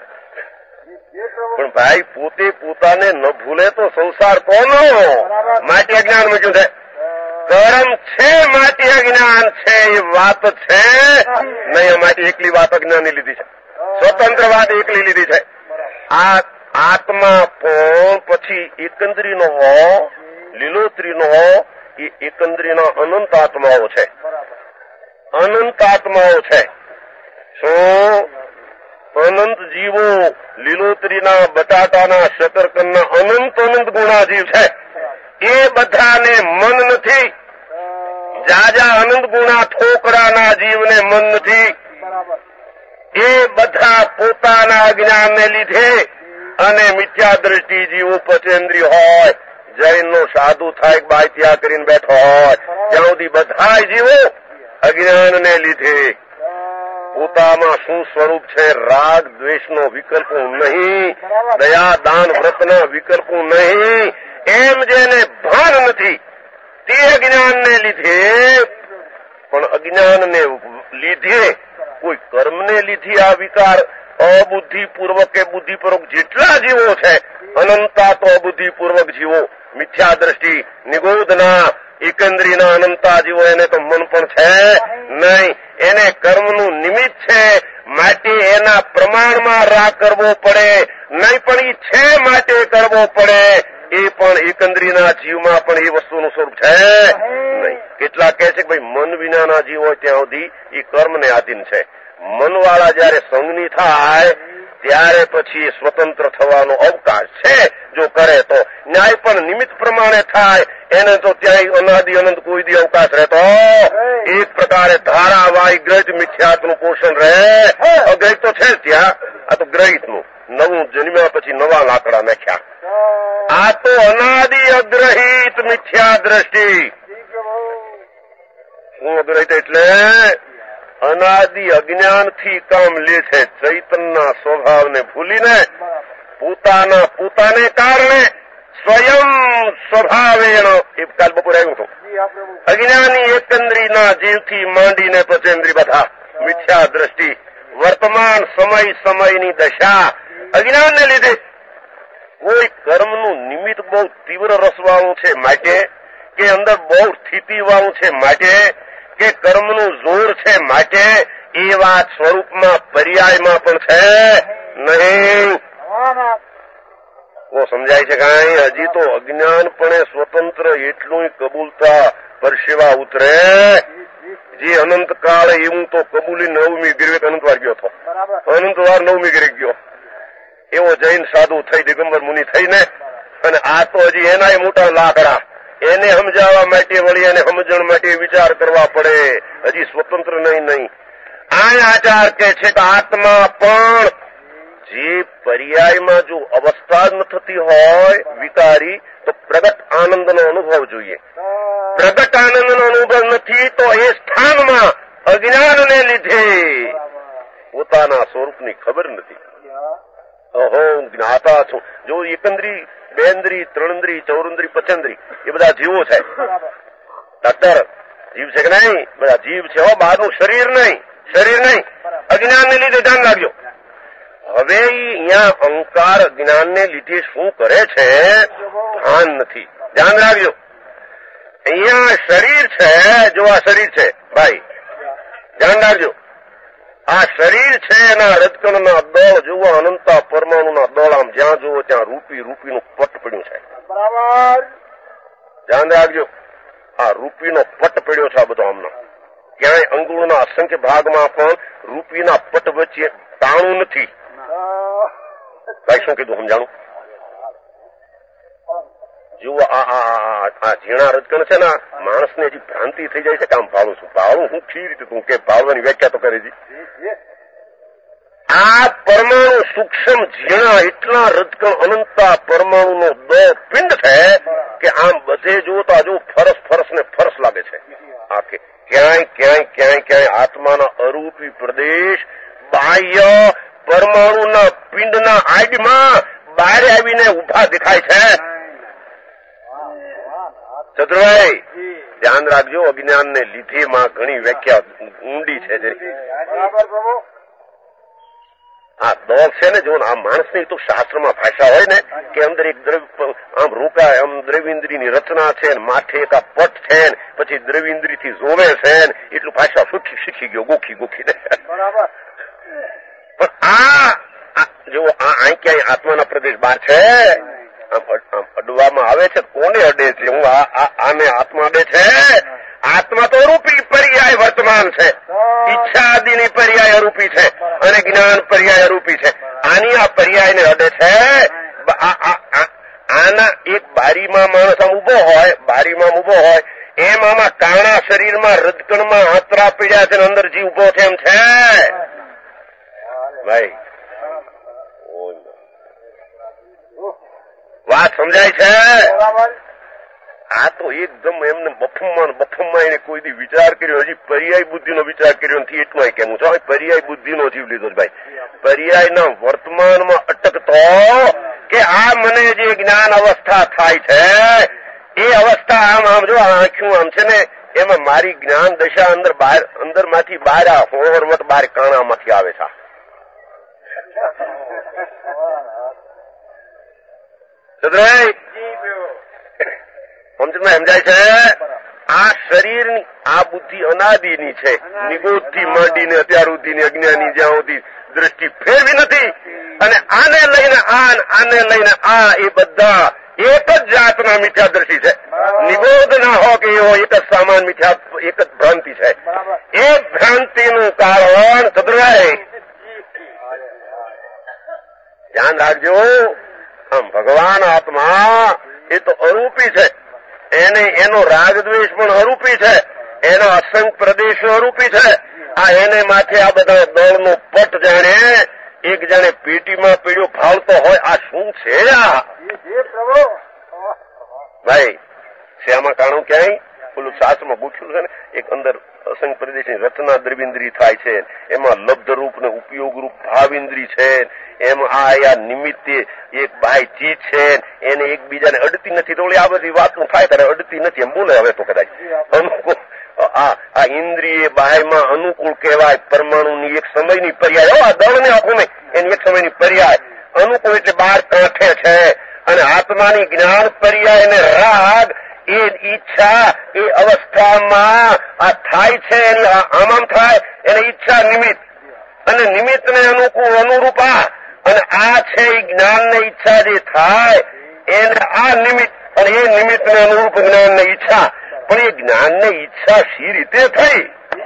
પણ ભાઈ પોતે પોતાને ન ભૂલે તો સંસાર કોનો? માટે અજ્ઞાન મૂક્યું છે. કર્મ છે માટે અજ્ઞાન છે એ વાત છે નહીં. માટે એકલી વાત અજ્ઞાની લીધી છે, સ્વતંત્ર વાત એકલી લીધી છે. આ આત્મા પણ પછી એકંદરીનો હો, લીલોતરીનો હો, એ એકંદરીના અનંત આત્માઓ છે. અનંત આત્માઓ છે. શું? અનંત જીવો, લીલોતરીના બટાટાના શકરકંદના અનંત અનંત ગુણાજીવ છે. એ બધાને મન નથી. જાજા અનંત ગુણા ઠોકરાના જીવને મન નથી. એ બધા પોતાના અજ્ઞાનને લીધે અને મિથ્યા દ્રષ્ટિ જીવો પચેન્દ્રિય હોય, જૈનનો સાધુ થાય બાય ત્યાગ કરીને બેઠો હોય, ત્યાં સુધી બધા જીવો અજ્ઞાનને લીધે પોતામાં શું સ્વરૂપ છે, રાગ દ્વેષનો વિકલ્પો નહીં, દયા દાન વ્રતના વિકલ્પો નહીં, એમ જેને ભાન નથી તે અજ્ઞાનને લીધે, પણ અજ્ઞાનને લીધે કોઈ કર્મને લીધે આ વિકાર અબુદ્ધિપૂર્વક કે બુદ્ધિપૂર્વક જેટલા જીવો છે અનંતા તો અબુદ્ધિપૂર્વક જીવો, મિથ્યા દ્રષ્ટિ નિગોદના એકંદ્રીના અનંતા જીવો એને તો મન પણ છે નહીં. એને કર્મનું નિમિત્ત છે માટે એના પ્રમાણમાં રાગ કરવો પડે, નહીં પણ એ છે માટે કરવો પડે. એ પણ એકંદ્રીના જીવમાં પણ એ વસ્તુનું સ્વરૂપ છે નહીં. કેટલા કહે છે કે ભાઈ મન વિનાના જીવ હોય ત્યાં સુધી એ કર્મને આધીન છે. મનવાળા જયારે સંગની થાય ત્યારે પછી સ્વતંત્ર થવાનો અવકાશ છે. જો કરે તો ન્યાય પણ નિમિત્ત પ્રમાણે થાય, એને તો ત્યાંય અનાદિ અનંત કોઈ દી અવકાશ રહેતો. એક પ્રકારે ધારાવાહી ગ્રહિત મિથ્યાત્વનું પોષણ રહે. અગ્રહિત તો છે ત્યાં, આ તો ગ્રહિતનું નવું જન્મ્યા પછી નવા લાકડા નાખ્યા. આ તો અનાદિ અગ્રહિત મિથ્યા દ્રષ્ટિ. શું અગ્રહિત એટલે અનાદિ અજ્ઞાનથી કામ લે છે. ચૈતનના સ્વભાવને ભૂલીને પોતાના પોતાને કારણે સ્વયં સ્વભાવેણ, એ કાલ બપોરે આવ્યું હતું, અજ્ઞાની એકંદ્રીના જીવથી માંડીને પચેન્દ્રી બધા મિથ્યા દ્રષ્ટિ, વર્તમાન સમય સમયની દશા અજ્ઞાનને લીધે કોઈ કર્મનું નિમિત્ત બહુ તીવ્ર રસવાળું છે માટે, કે અંદર બહુ સ્થિતિવાળું છે માટે, કે કર્મનું જોર છે માટે એ વાત સ્વરૂપમાં પર્યાયમાં પણ છે નહીં. ઓ સમજાય છે કાંઈ? હજી તો અજ્ઞાનપણે સ્વતંત્ર એટલું કબૂલતા પરસેવા ઉતરે. જે અનંત કાળે એવું તો કબૂલી નવમી ગિરવેક અનંતવાર ગયો હતો, અનંતવાર નવમી ગિરવેક ગયો. એવો જૈન સાધુ થઈ દિગંબર મુનિ થઈને, અને આ તો હજી એનાય મોટા લાકડા. એને સમજાવવા માટે વળી એને સમજણ માટે વિચાર કરવા પડે. હજી સ્વતંત્ર નહીં નહીં આ આચાર કે છે કે આત્મા પણ જે પર્યાયમાં જો અવસ્થા જ ન થતી હોય વિકારી, તો પ્રગટ આનંદનો અનુભવ જોઈએ. પ્રગટ આનંદનો અનુભવ નથી તો એ સ્થાનમાં અજ્ઞાનને લીધે પોતાના સ્વરૂપની ખબર નથી. અહો જ્ઞાતા છું. જો એકંદ્રી, બેન્દ્રી, ત્રણેન્દ્રી, ચૌરેન્દ્રી, પચેન્દ્રી એ બધા જીવો છે. ડોક્ટર જીવ છે કે નહીં? બધા જીવ છે હો, બહારનું શરીર નહીં, શરીર નહીં. અજ્ઞાનને લીધે ધ્યાન રાખજો. હવે અહીંયા અહંકાર જ્ઞાનને લીધે શું કરે છે ભાન નથી. ધ્યાન રાખજો. અહીંયા શરીર છે, જો આ શરીર છે ભાઈ, ધ્યાન રાખજો. આ શરીર છે એના રજકણના દળ જુઓ, અનંતા પરમાણુના દળ, આમ જ્યાં જુઓ ત્યાં રૂપી રૂપીનું પટ પડ્યું છે. બરાબર ધ્યાન રાખજો. આ રૂપીનો પટ પડ્યો છે આ બધો હમણાં. ક્યાંય અંગુળના અસંખ્ય ભાગમાં પણ રૂપીના પટ વચ્ચે તાણું નથી. ભાઈ શું કીધું સમજાણું? જુઓ આ ઝીણા રજકણ છે ને, માણસને હજી ભ્રાંતિ થઈ જાય છે કે આમ ભાળું છું. ભાળું હું કેવી રીતે તું કે ભાળવાની વ્યાખ્યા તો કરે છે. આ પરમાણુ સૂક્ષ્મ ઝીણા એટલા રજકણ અનંતા પરમાણુનો દો પિંડ છે કે આમ બધે જુઓ તો આજુ ફરસ ફરસ ને ફરસ લાગે છે. આ કે ક્યાંય ક્યાંય ક્યાંય ક્યાંય આત્માના અરૂપી પ્રદેશ બાહ્ય પરમાણુના પિંડના આડમાં બહાર આવીને ઉભા દેખાય છે. ચતુરભાઈ ધ્યાન રાખજો. અજ્ઞાનને લીધે માં ઘણી વ્યાખ્યા ઊંડી છે. આ દોર છે ને, જો આ માણસની તો શાસ્ત્રમાં ભાષા હોય ને કે અંદર એક દ્રવ્ય આમ રોકાય, આમ દ્રવ્યેન્દ્રીની રચના છે, માથે એક આ પટ છે, પછી દ્રવ્યેન્દ્રી થી જોવે છે, એટલું ભાષા શીખી શીખી ગયો ગોખી ગોખીને. પણ આ જો આ ક્યાંય આત્માના પ્રદેશ બહાર છે, આમ અડવામાં આવે છે. કોને અડે છે? હું આને આત્મા અડે છે. આત્મા તો રૂપી પર્યાય વર્તમાન છે, ઈચ્છા આદિની પર્યાય અરૂપી છે, અને જ્ઞાન પર્યાય અરૂપી છે. આની આ પર્યાયને અડે છે. આના એક બારીમાં માણસ આમ ઉભો હોય, બારીમાં ઉભો હોય એમ આમાં કાણા શરીરમાં રજકણમાં આંતરા પીડ્યા છે, અંદર જીવ ઉભો છે એમ છે ભાઈ. વાત સમજાય છે? આ તો એકદમ એમને બફુમમાં બફુમમાં એને કોઈ દી વિચાર કર્યો, હજી પર્યાય બુદ્ધિનો વિચાર કર્યો નથી. એટલું કેવું છે પર્યાય બુદ્ધિનો જીવ લીધો ભાઈ. પર્યાયના વર્તમાનમાં અટકતો કે આ મને જે જ્ઞાન અવસ્થા થાય છે એ અવસ્થા આમ આમ જો આંખ્યું આમ છે ને, એમાં મારી જ્ઞાન દશા અંદર બહાર અંદર માંથી બહાર આ હોરવટ બહાર કાણામાંથી આવે છે. સમજાય છે? આ શરીરની આ બુદ્ધિ અનાદિની છે. નિગોદથી માંડીને અત્યાર સુધીની અજ્ઞાની જ્યાં સુધી દ્રષ્ટિ ફેરવી નથી. અને આને લઈને આ આને લઈને આ એ બધા એક જ જાતના મિથ્યાદર્શી છે. નિગોદ ના હો કે એવો એક જ સામાન મિથ્યા, એક જ ભ્રાંતિ છે. એ ભ્રાંતિનું કારણ સદરાય. ધ્યાન રાખજો, આમ ભગવાન આત્મા એ તો અરૂપી છે. એને એનો રાગ દ્વેષ પણ અરૂપી છે. એનો અસંગ પ્રદેશો અરૂપી છે. આ એને માથે આ બધા દળનો પટ જાણે એક જાણે પેટીમાં પીડ્યો ભાવતો હોય. આ શું છે? આ ભાઈ શ્યામાં કાણું ક્યાંય પેલું શાસ્ત્રમાં પૂછ્યું છે ને, એક અંદર અસંગ પ્રદેશની રચના દ્રવિન્દ્રી થાય છે, એમાં લબ્ધ રૂપ ને ઉપયોગ રૂપ ભાવ ઇન્દ્રી છે, એમ આ નિમિત્તે એક બાય ચીજ છે, એને એકબીજાને અડતી નથી. તો આ બધી વાતો થાય ત્યારે અડતી નથી એમ બોલે. હવે તો કદાચ અનુકૂળ આ ઇન્દ્રિય બાહ્યમાં અનુકૂળ કહેવાય. પરમાણુની એક સમયની પર્યાય, આ દળ ને આખું નહીં, એની એક સમયની પર્યાય અનુકૂળ એટલે બાર કાંઠે છે. અને આત્માની જ્ઞાન પર્યાય ને રાગ એ ઈચ્છા એ અવસ્થામાં આ થાય છે. એની આમામ થાય એને ઈચ્છા નિમિત્ત, અને નિમિત્તને અનુકૂળ અનુરૂપા. અને આ છે એ જ્ઞાન ને ઈચ્છા જે થાય એને આ નિમિત્ત, અને એ નિમિત્તને અનુરૂપ જ્ઞાન ને ઈચ્છા. પણ એ જ્ઞાન ને ઈચ્છા શી રીતે થઈ?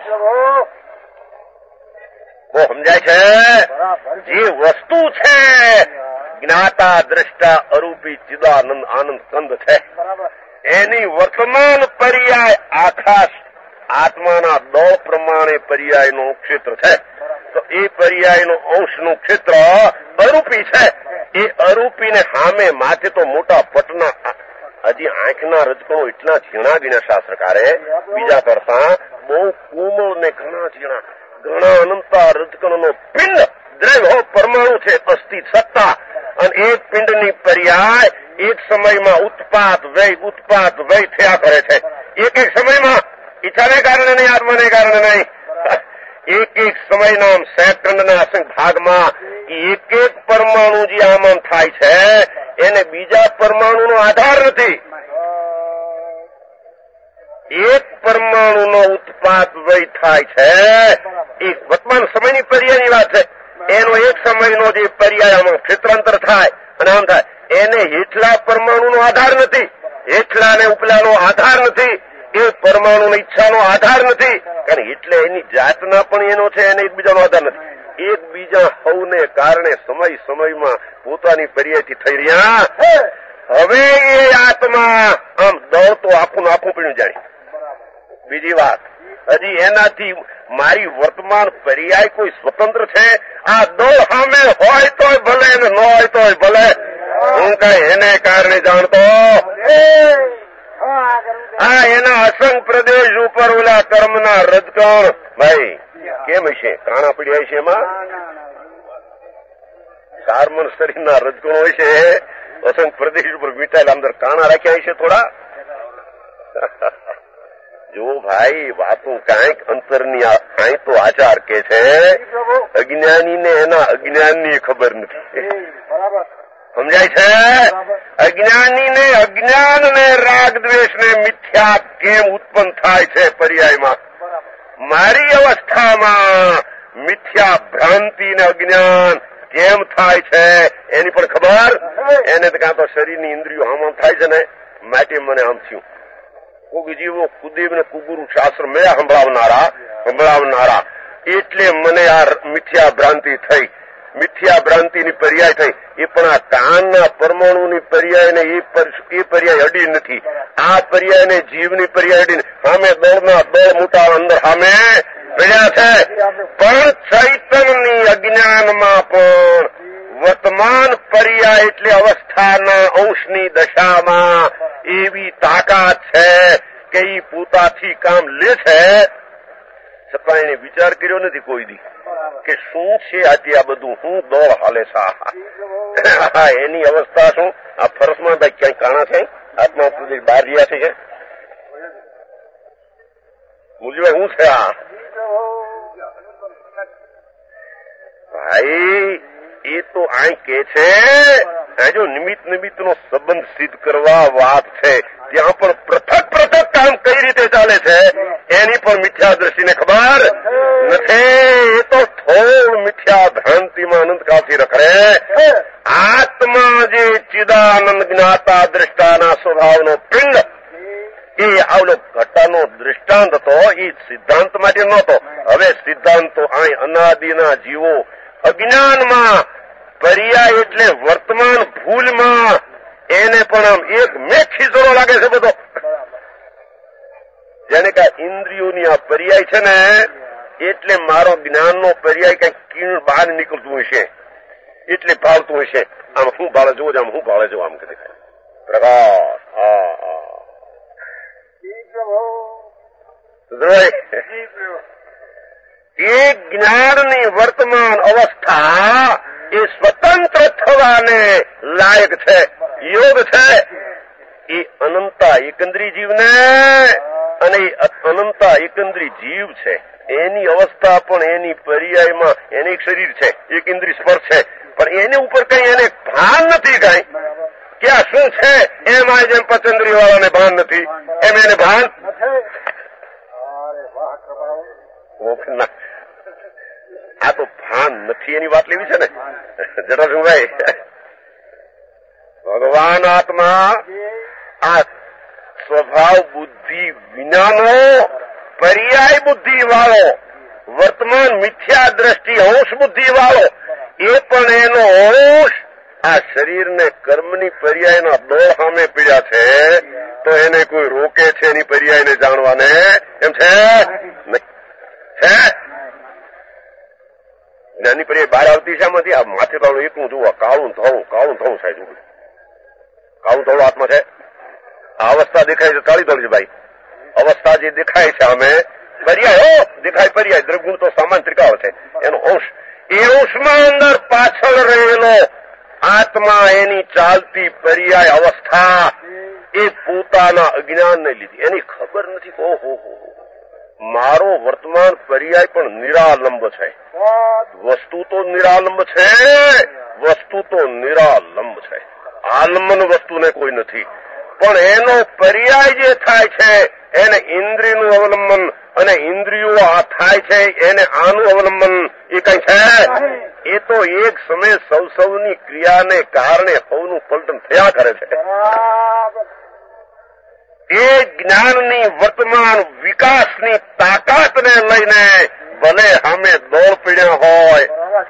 બહુ સમજાય છે? જે વસ્તુ છે જ્ઞાતા દ્રષ્ટા અરૂપી ચિદાનંદ આનંદ કંદ છે, એની વર્તમાન પર્યાય આખા આત્માના દળ પ્રમાણે પર્યાયનું ક્ષેત્ર છે. તો એ પર્યાયનું અંશનું ક્ષેત્ર અરૂપી છે. એ અરૂપીને સામે માથે તો મોટા પટના હજી આંખના રજકણો એટલા ઝીણા ગીણા શાસ્ત્રકારે બીજા કરતા બહુ કોમળ ને ઘણા ઝીણા ઘણા અનંતા રજકણનો પિંડ દ્રવ્ય પરમાણુ છે, અસ્થિ સત્તા. અને એક પિંડની પર્યાય એક સમયમાં ઉત્પાત વ્યય ઉત્પાત વ્યય થયા કરે છે. એક એક સમયમાં, ઈચ્છાને કારણે નહીં, આત્માને કારણે નહીં. એક એક સમયના સેકન્ડના અસંખ્ય ભાગમાં એક એક પરમાણુ જે આમાં થાય છે એને બીજા પરમાણુનો આધાર નથી. એક પરમાણુનો ઉત્પાત વ્યય થાય છે એ વર્તમાન સમયની પર્યાયની વાત છે. એનો એક સમયનો જે પર્યાય આમાં ક્ષેત્રાંતર થાય અને આમ થાય, એને હેઠલા પરમાણુનો આધાર નથી. હેઠલા ને ઉપલાનો આધાર નથી. એ પરમાણુની ઈચ્છાનો આધાર નથી. કારણ એટલે એની જાતના પણ એનો છે, એને એકબીજાનો આધાર નથી. એકબીજા સૌને કારણે સમય સમયમાં પોતાની પર્યાયથી થઈ રહ્યા. હવે એ આત્મા આમ દળ તો આખું આખું પીણું જાણી. બીજી વાત, હજી એનાથી મારી વર્તમાન પર્યાય કોઈ સ્વતંત્ર છે? આ દળ સામે હોય તોય ભલે ને ન હોય તોય ભલે, હું કઈ એને કારણે જાણતો. આ એના અસંગ પ્રદેશ ઉપર ઓલા કર્મના રજકણ ભાઈ કેમ હશે? કાણા પીડ્યા છે એમાં કાર્મન શરીરના રજકણો હોય છે. અસંગ પ્રદેશ ઉપર વીટાયેલા અંદર કાણા રાખ્યા છે થોડા. જો ભાઈ વાતો કાંઈક અંતરની કાંઈ તો આચાર કે છે. અજ્ઞાનીને એના અજ્ઞાનની ખબર નથી. સમજાય છે? અજ્ઞાનીને અજ્ઞાન ને રાગ દ્વેષ ને મિથ્યા કેમ ઉત્પન્ન થાય છે પર્યાયમાં? મારી અવસ્થામાં મિથ્યા ભ્રાંતિ ને અજ્ઞાન કેમ થાય છે એની પણ ખબર. એને કાં તો શરીરની ઇન્દ્રિયો આમ આમ થાય છે ને માટે મને આમ થયું. કોઈ જીવો કુદેવ ને કુગુરુ શાસ્ત્ર મેં સંભળાવનારા સંભળાવનારા એટલે મને આ મિથ્યા ભ્રાંતિ થઈ. મિથ્યા ભ્રાંતિની પર્યાય થઈ. એ પણ આ કાનના પરમાણુની પર્યાયને એ પર્યાય અડી નથી. આ પર્યાયને જીવની પર્યાય અડી સામે દળના દળ મોટા અંદર સામે પડ્યા છે. પણ ચૈતનની અજ્ઞાનમાં પણ વર્તમાન પર્યાય એટલે અવસ્થાના અંશની દશામાં એવી તાકાત છે કે એ પોતાથી કામ લે છે. છતાં એને વિચાર કર્યો નથી કોઈ દી કે શું છે આથી આ બધું, શું દોડ હાલે છે. એની અવસ્થા શું? આ ફરસમાં ભાઈ ક્યાંય કાણા છે? આત્મા સુધી બહાર રહ્યા છે કે મુરજીભાઈ શું છે આ? ભાઈ એ તો આ કે છે આ જો નિમિત્ત નિમિત્તનો સંબંધ સિદ્ધ કરવા વાત છે ત્યાં પણ પૃથક પૃથક કામ કઈ રીતે ચાલે છે એની પણ મિથ્યા દ્રષ્ટિને ખબર નથી. એ તો થોડ મિથ્યા ભ્રાંતિમાં અનંત કાળથી રખડે. આત્મા જે ચિદાનંદ જ્ઞાતા દ્રષ્ટાના સ્વભાવનો પિંડ એ આવલો ઘટાનો દૃષ્ટાંત હતો. એ સિદ્ધાંત માટે નહોતો. હવે સિદ્ધાંતો અહીં અનાદિના જીવો અજ્ઞાનમાં પર્યાય એટલે વર્તમાન ભૂલમાં એને પણ આમ એક મેઘ ખીચડો લાગે છે બધો. જેને કે ઇન્દ્રિયોની આ પર્યાય છે ને એટલે મારો જ્ઞાનનો પર્યાય કઈક કીણ બહાર નીકળતું હશે એટલે ભાવતું હશે. આમ શું ભાળે જોવો આમ શું ભાળે જોવો આમ કે પ્રકાશ. હા હા એ જ્ઞાનની વર્તમાન અવસ્થા એ સ્વતંત્ર થવાને લાયક છે, યોગ છે. એ અનંતા એકંદરી જીવને અને અનંતા એકંદરી જીવ છે એની અવસ્થા પણ એની પર્યાયમાં એને એક શરીર છે, એક ઇન્દ્રિય સ્પર્શ છે, પણ એની ઉપર કઈ એને ભાન નથી. કઈ કે આ શું છે એમ આ જેમ પચંદ્રી વાળાને ભાન નથી એમ એને ભાન. આ તો ભાન નથી એની વાત લેવી છે ને જટાશંકરભાઈ. ભગવાન આત્મા આ સ્વભાવ બુદ્ધિ વિનાનો પર્યાય બુદ્ધિ વાળો વર્તમાન મિથ્યા દ્રષ્ટિ અંશ બુદ્ધિ વાળો એ પણ એનો અંશ આ શરીરને કર્મની પર્યાયના દોર સામે પીડ્યા છે તો એને કોઈ રોકે છે એની પર્યાયને જાણવાને એમ છે નહીં છે. જ્ઞાની પર્યાય બહાર આવતી છે આમાંથી આ માથે કાળું એકલું જુઓ કાળું થોડું કાળું થોડું સાહેબ કાળું થોડું આત્મા છે. આ અવસ્થા દેખાય છે કાળી થોડી છે ભાઈ. અવસ્થા જે દેખાય છે અમે પર્યાય હો દેખાય પર્યાય દ્રગુણ તો સામાન ત્રિકાળ છે એનો અંશ. એ અંશમાં અંદર પાછળ રહેલો આત્મા એની ચાલતી પર્યાય અવસ્થા એ પોતાના અજ્ઞાનને લીધી એની ખબર નથી. ઓહો મારો વર્તમાન પર્યાય પણ નિરાલંબ છે. વસ્તુ તો નિરાલંબ છે, વસ્તુ તો નિરાલંબ છે. આલંબન વસ્તુને કોઈ નથી પણ એનો પર્યાય જે થાય છે એને ઇન્દ્રિયનું અવલંબન અને ઇન્દ્રિયો આ થાય છે એને આનું અવલંબન એ કઈ છે. એ તો એક સમય સૌ સૌની ક્રિયાને કારણે સૌનું પલટન થયા કરે છે. એ જ્ઞાનની વર્તમાન વિકાસની તાકાતને લઈને ભલે સામે દોડ પીડ્યા હોય.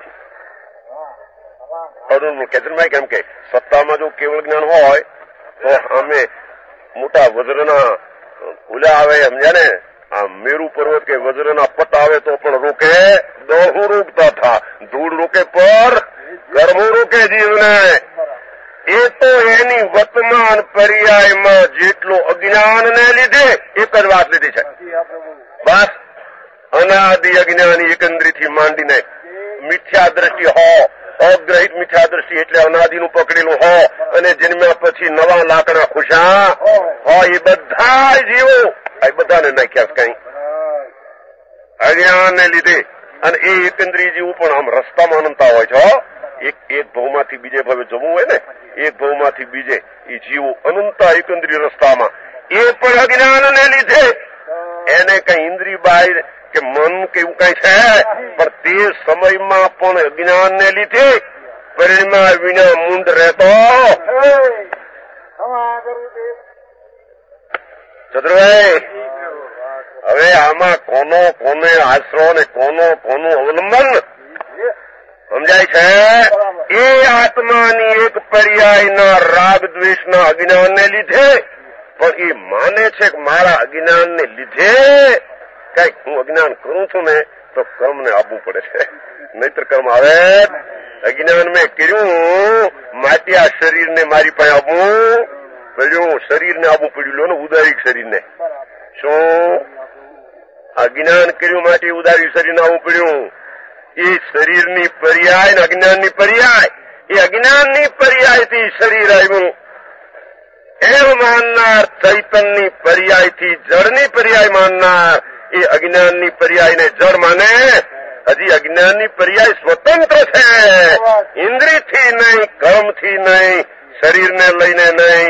કેતનભાઈ કેમ કે સત્તામાં જો કેવળ જ્ઞાન હોય તો સામે મોટા વજ્રના ભૂલા આવે સમજ્યા ને. આ મેરુ પર્વત કે વજ્રના પટ આવે તો પણ રોકે દોડું રોકતા થા ધૂળ રોકે પર કર્મો રોકે જીવને. એ તો એની વર્તમાન પર્યાયમાં જેટલો અજ્ઞાનને લીધે એક જ વાત લીધી છે બસ. અનાદિ અજ્ઞાની એકંદરીથી માંડીને મિથ્યા દ્રષ્ટિ હો અગ્રહિત મિથ્યા દ્રષ્ટિ એટલે અનાદિનું પકડેલું હો અને જન્મ્યા પછી નવા લાકડા ખુશા હો એ બધા જીવો એ બધાને નાખ્યા કઈ અજ્ઞાનને લીધે. અને એ એકંદરી જીવો પણ આમ રસ્તામાં અનંતા હોય છે. એક એક ભાવમાંથી બીજે ભાવે જવું હોય ને એક ભાવમાંથી બીજે એ જીવો અનંતા એકંદરી રસ્તામાં એ પણ અજ્ઞાનને લીધે એને કઈ ઇન્દ્રિય બાહ્ય કે મન કે એવું કઈ છે પણ તે સમયમાં પણ અજ્ઞાનને લીધે પરિણામ વિના મુંડ રહેતો. ચતુરભાઈ હવે આમાં કોનો કોને આશરો ને કોનો કોનું અવલંબન સમજાય છે. એ આત્માની એક પર્યાયના રાગ દ્વેષના અજ્ઞાનને લીધે પણ એ માને છે કે મારા અજ્ઞાનને લીધે કઈક હું અજ્ઞાન કરું છું ને તો કર્મને આપવું પડે છે નહીતર કર્મ આવે. અજ્ઞાન મેં કર્યું માટે આ શરીરને મારી પાસે આપવું પડ્યું, શરીરને આપવું પડ્યું લો ને ઉદારી શરીરને. શું અજ્ઞાન કર્યું માટે ઉદારી શરીરને આવવું પડ્યું. એ શરીરની પર્યાય અજ્ઞાનની પર્યાય એ અજ્ઞાનની પર્યાયથી શરીર આવ્યું એમ માનનાર, ચૈતનની પર્યાયથી જળની પર્યાય માનનાર એ અજ્ઞાનની પર્યાયને જળ માને. હજી અજ્ઞાનની પર્યાય સ્વતંત્ર છે, કર્મથી નહીં, શરીરને લઈને નહીં.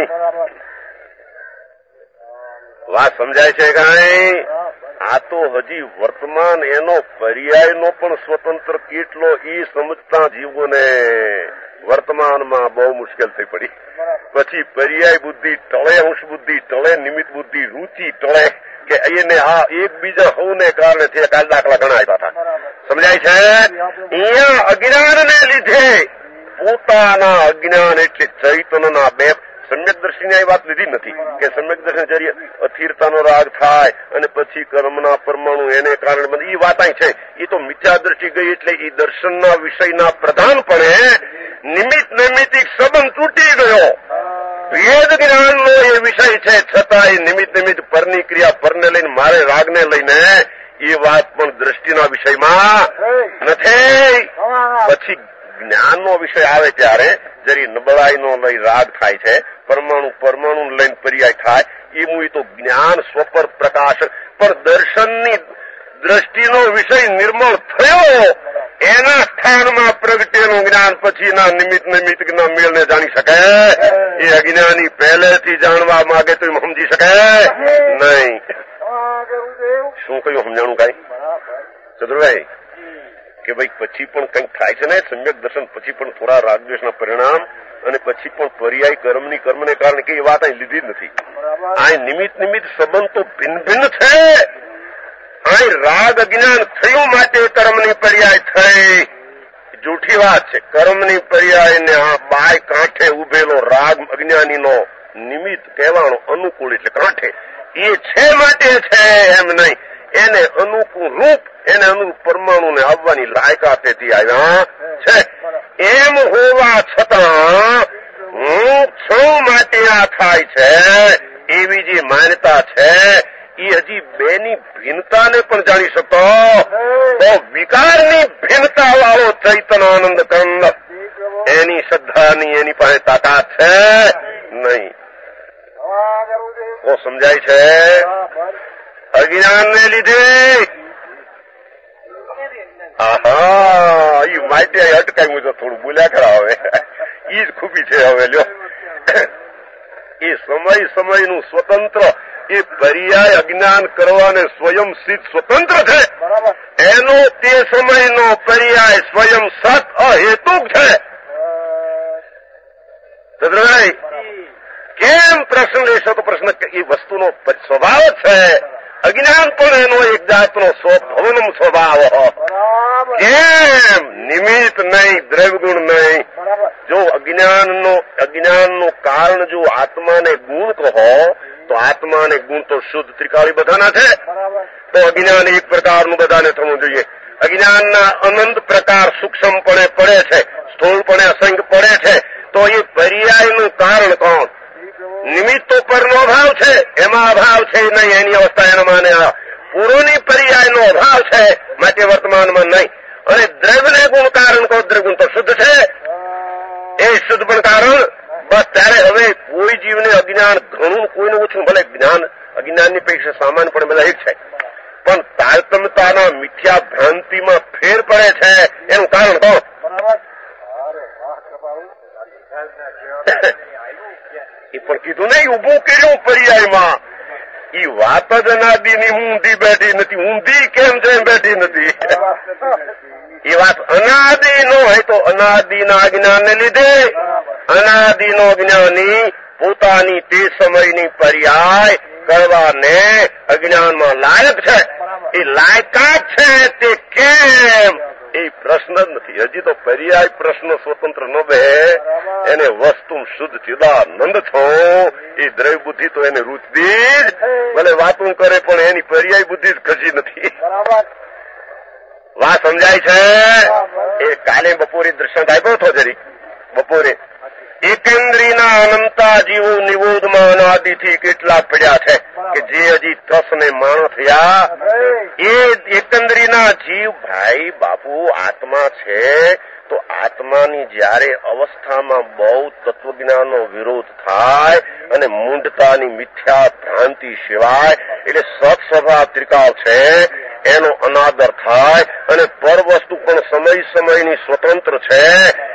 વાત સમજાય છે કાંઈ? આ તો હજી વર્તમાન એનો પર્યાયનો પણ સ્વતંત્ર કેટલો ઈ સમજતા જીવોને વર્તમાનમાં બહુ મુશ્કેલ થઈ પડી. પછી પર્યાય બુદ્ધિ ટળે, અંશ બુદ્ધિ ટળે, નિમિત્ત બુદ્ધિ રૂચિ ટળે કે એને આ એકબીજા હોને કારણે છે. કાલ દાખલા ઘણા આપ્યા હતા. સમજાય છે? અહીંયા અજ્ઞાનને લીધે પોતાના અજ્ઞાન એટલે ચૈતન્યના બે સમ્યક દર્શીની આ વાત લીધી નથી કે સમ્યક દર્શન જરીએ અસ્થિરતાનો રાગ થાય અને પછી કર્મના પરમાણુ એને કારણે બને. એ વાત અહીં છે. એ તો મિથ્યા દ્રષ્ટિ ગઈ એટલે એ દર્શનના વિષયના પ્રધાનપણે નિમિત્ત નૈમિતિક સંબંધ તૂટી ગયો. ભેદ જ્ઞાનનો એ વિષય છે, છતાં એ નિમિત્ત નિમિત્ત પરની ક્રિયા પરને લઈને મારે રાગને લઈને એ વાત પણ દ્રષ્ટિના વિષયમાં નથી. પછી જ્ઞાનનો વિષય આવે ત્યારે જરી નબળાઈનો લઈ રાગ થાય છે, પરમાણુ પરમાણુ લઈને પર્યાય થાય. એ મુઈ તો જ્ઞાન સ્વપર પ્રકાશ પર દર્શનની દ્રષ્ટિનો વિષય નિર્મળ થયો એના સ્થાનમાં પ્રગટેલું જ્ઞાન પછીના નિમિત્ત નિમિત્તના મેળને જાણી શકે. એ અજ્ઞાની પહેલેથી જાણવા માંગે તો સમજી શકે નહીં. શું કહ્યું સમજાણું કાંઈ ચતુરભાઈ? કે ભાઈ પછી પણ કંઈક થાય છે ને સમ્યક દર્શન પછી પણ થોડા રાગદ્વેષના પરિણામ અને પછી પણ પર્યાય કર્મની કર્મને કારણે કે એ વાત અહીં લીધી જ નથી. અહીં નિમિત્ત નિમિત્ત સંબંધ તો ભિન્ન ભિન્ન છે. અહીં રાગ અજ્ઞાન થયું માટે કર્મની પર્યાય થઈ. જૂઠી વાત છે. કર્મની પર્યાય ને આ બાય કાંઠે ઉભેલો રાગ અજ્ઞાનીનો નિમિત્ત કહેવાનો અનુકૂળ એટલે કાંઠે એ છે માટે છે એમ નહીં. એને અનુકૂળ રૂપ એને અનુરૂપ પરમાણુને આવવાની લાયકાતેથી આવ્યા છે. એમ હોવા છતાં હું છું માટે આ થાય છે એવી જે માન્યતા છે એ હજી બેની ભિન્નતાને પણ જાણી શકતો. તો વિકારની ભિન્નતા વાળો ચૈતનાનંદ કંદ એની શ્રદ્ધાની એની પાસે તાકાત છે નહીં. તો સમજાય છે? અજ્ઞાનને લીધે આહા એ માહિતી અટકાય હું તો થોડું બોલ્યા ખરા. હવે ઈ જ ખૂબી છે. હવે લ્યો એ સમય સમયનું સ્વતંત્ર એ પર્યાય અજ્ઞાન કરવાને સ્વયં સિદ્ધ સ્વતંત્ર છે. એનો તે સમયનો પર્યાય સ્વયં સત અહેતુક છે. ચંદ્રભાઈ કેમ પ્રશ્ન લેશો તો પ્રશ્ન એ વસ્તુનો સ્વભાવ છે. અજ્ઞાન પણ એનો એક જાતનો સ્વભવનમ સ્વભાવ. કેમ? નિમિત્ત નહીં, દ્રવ્યગુણ નહીં. જો અજ્ઞાનનો અજ્ઞાનનું કારણ જો આત્માને ગુણ કહો તો આત્માને ગુણ તો શુદ્ધ ત્રિકાળી બધાના છે. તો અજ્ઞાન એક પ્રકારનું બધાને થવું જોઈએ. અજ્ઞાનના અનંત પ્રકાર સૂક્ષ્મપણે પડે છે, સ્થૂળપણે અસંખ્ય પડે છે. તો એ પર્યાયનું કારણ કોણ? નિમિત્તો પરનો અભાવ છે, એમાં અભાવ છે નહીં. એની અવસ્થા એના માને પૂર્વની પર્યાયનો અભાવ છે માટે વર્તમાનમાં નહીં. અને દ્રવ્યને ગુણ કારણ કહો, દ્રવ્યગુણ તો શુદ્ધ છે. એ શુદ્ધ પણ કારણ બસ. ત્યારે હવે કોઈ જીવને અજ્ઞાન ઘણું કોઈને ઓછું, ભલે જ્ઞાન અજ્ઞાનની અપેક્ષા સામાન્ય પણ બધા એક છે, પણ તારતમ્યતાના મિથ્યા ભ્રાંતિમાં ફેર પડે છે. એનું કારણ કોણ? એ પણ કીધું નહીં ઉભું કર્યું પર્યાયમાં. એ વાત જ અનાદિની ઊંધી બેઠી નથી. ઊંધી કેમ છે બેઠી નથી? એ વાત અનાદિ નો હોય તો અનાદિના અજ્ઞાનને લીધે અનાદિનો જ્ઞાની પોતાની તે સમયની પર્યાય કરવાને અજ્ઞાનમાં લાયક છે. એ લાયકાત છે તે કેમ? એ પ્રશ્ન જ નથી. હજી તો પર્યાય પ્રશ્ન સ્વતંત્ર ન બે. એને વસ્તુ શુદ્ધ ચિદાનંદ છો. એ દ્રવ્ય બુદ્ધિ તો એને રૂચતી જ ભલે વાતું કરે પણ એની પર્યાય બુદ્ધિ જ ખસી નથી. વાત સમજાય છે? એ કાલે બપોરે દ્રષ્ટાંત આપ્યો હતો જરી બપોરે. એકેન્દ્રીના અનંતા જીવો નિવોધમાં અનાદિથી કેટલા પડ્યા છે કે જે હજી ત્રસ ને માણ થયા. એ એકંદરીના જીવ ભાઈ બાપુ આત્મા છે. તો આત્માની જયારે અવસ્થામાં બહુ તત્વજ્ઞાનનો વિરોધ થાય અને મૂંઢતાની મિથ્યા ભ્રાંતિ સિવાય એટલે સત સ્વભાવ ત્રિકાળ છે એનો અનાદર થાય અને પર વસ્તુ પણ સમય સમયની સ્વતંત્ર છે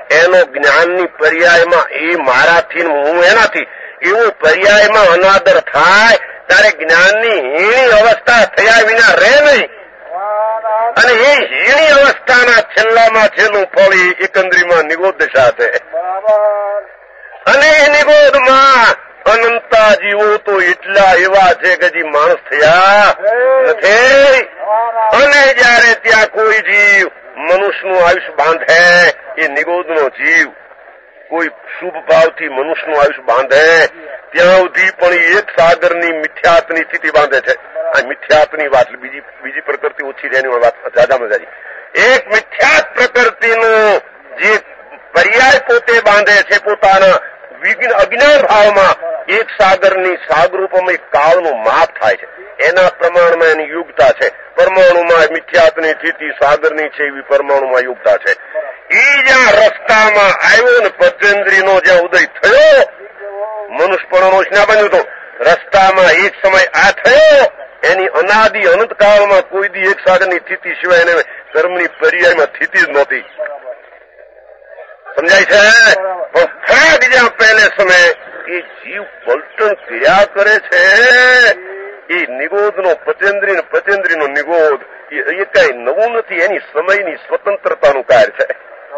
એનો જ્ઞાનની પર્યાયમાં એ મારાથી હું એનાથી એવું પર્યાયમાં અનાદર થાય ત્યારે જ્ઞાનની હીણી અવસ્થા થયા વિના રહે નહીં. અને એ હીણી અવસ્થાના છેલ્લામાં છેલ્લું ફળ એ એકંદરીમાં નિગોદ દશા છે. અને એ નિગોદમાં અનંતા જીવો તો એટલા એવા છે કે જે માણસ થયા નથી. અને જયારે ત્યાં કોઈ જીવ મનુષ્યનું આયુષ્ય બાંધે એ નિગોદનો જીવ કોઈ શુભ ભાવથી મનુષ્યનું આયુષ્ય બાંધે ત્યાં સુધી પણ એક સાગરની મિથ્યાત્ની સ્થિતિ બાંધે છે. આ મિથ્યાત્ની વાત બીજી બીજી પ્રકૃતિ ઓછી છે એની વાત જાજામાં જાજી. એક મિથ્યાત પ્રકૃતિનું જે પર્યાય પોતે બાંધે છે પોતાના અજ્ઞાન ભાવમાં એક સાગરની સાગરૂપમાં એક કાળનું માપ થાય છે. એના પ્રમાણમાં એની યુગતા છે. પરમાણુમાં મિથ્યાત્ની સ્થિતિ સાગરની છે એવી પરમાણુમાં યુગતા છે. એ જ્યાં રસ્તામાં આવ્યો ને પંચેન્દ્રિયનો જ્યાં ઉદય થયો મનુષ્યપણનો સ્ના બન્યું તો રસ્તામાં એક સમય આ થયો એની અનાદિ અનંતકાળમાં કોઈ દી એક સાગરની સ્થિતિ સિવાય એને કર્મની પર્યાયમાં સ્થિતિ જ નહોતી. સમજાય છે? પણ ફરાક જ્યાં પહેલે સમય એ જીવ પલટન ક્રિયા કરે છે એ નિગોદનો પચેન્દ્રી પચેન્દ્રીનો નિગોદ એ કઈ નવું નથી. એની સમયની સ્વતંત્રતાનું કાર્ય છે.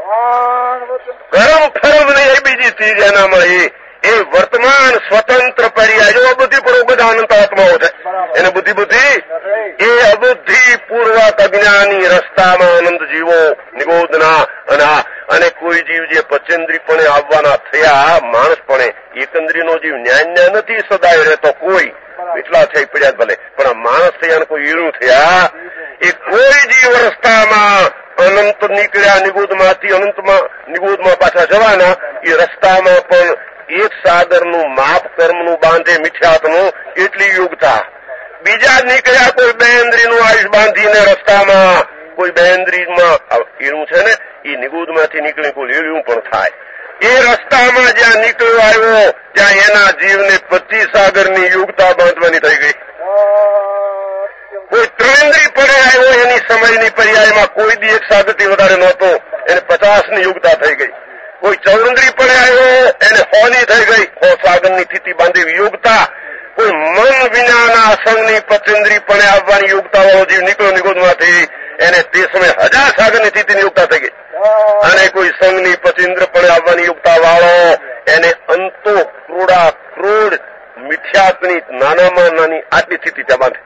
કર્મ ફર્મ નહીં એ બીજી ચીજ એનામાં એ એ વર્તમાન સ્વતંત્ર પર્યાય જો બુદ્ધિ પૂર્વક બધા અનંત આત્માઓ છે એને બુદ્ધિ બુદ્ધિ એ અબુદ્ધિ પૂર્વક અજ્ઞાની રસ્તામાં અનંત જીવો નિગોદના અને અને કોઈ જીવ જે પચેન્દ્રીપણે આવવાના થયા માણસપણે એકંદ્રીનો જીવ ન્યાન્ય નથી સદાય રહેતો. કોઈ એટલા થઈ પડ્યા ભલે પણ આ માણસ થયા કોઈ ઈણું થયા એ કોઈ જીવ રસ્તામાં અનંત નીકળ્યા નિગોદમાંથી અનંતમાં નિગોદમાં પાછા જવાના એ રસ્તામાં પણ એક સાગરનું માપ કર્મનું બાંધે મિથ્યાત્મનું એટલી યુગતા. બીજા નીકળ્યા કોઈ બેન્દ્રીનું આયુષ બાંધીને રસ્તામાં કોઈ બેન્દ્રીમાં ઈણું છે ને એ નિગોદમાંથી નીકળી કોઈ ઈણું પણ થાય. એ રસ્તામાં જ્યાં નીકળ્યો આવ્યો ત્યાં એના જીવને પચીસ સાગરની યુગતા બાંધવાની થઈ ગઈ. કોઈ ત્રણેન્દ્રી પડે આવ્યો એની સમયની પર્યાયમાં કોઈ દી એક સાગરથી વધારે નહોતો એને પચાસની યુગતા થઈ ગઈ. કોઈ ચૌરંદ્રી પડે આવ્યો એને હોની થઈ ગઈ હો સાગરની સ્થિતિ બાંધી યુગતા. કોઈ મન વિનાના અસંગની પચેન્દ્રી પણ આવવાની યુગતા વાળો જીવ નીકળ્યો નિગોદમાંથી એને તે સમયે હજાર સાગરની સ્થિતિની યુગતા થઈ ગઈ. અને કોઈ સંઘની પચેન્દ્ર પણ આવવાની યુગતા વાળો એને અંતો ક્રૂડા ક્રૂડ મિથ્યાત્ની નાનામાં નાની આટલી સ્થિતિ ત્યાં બાંધે.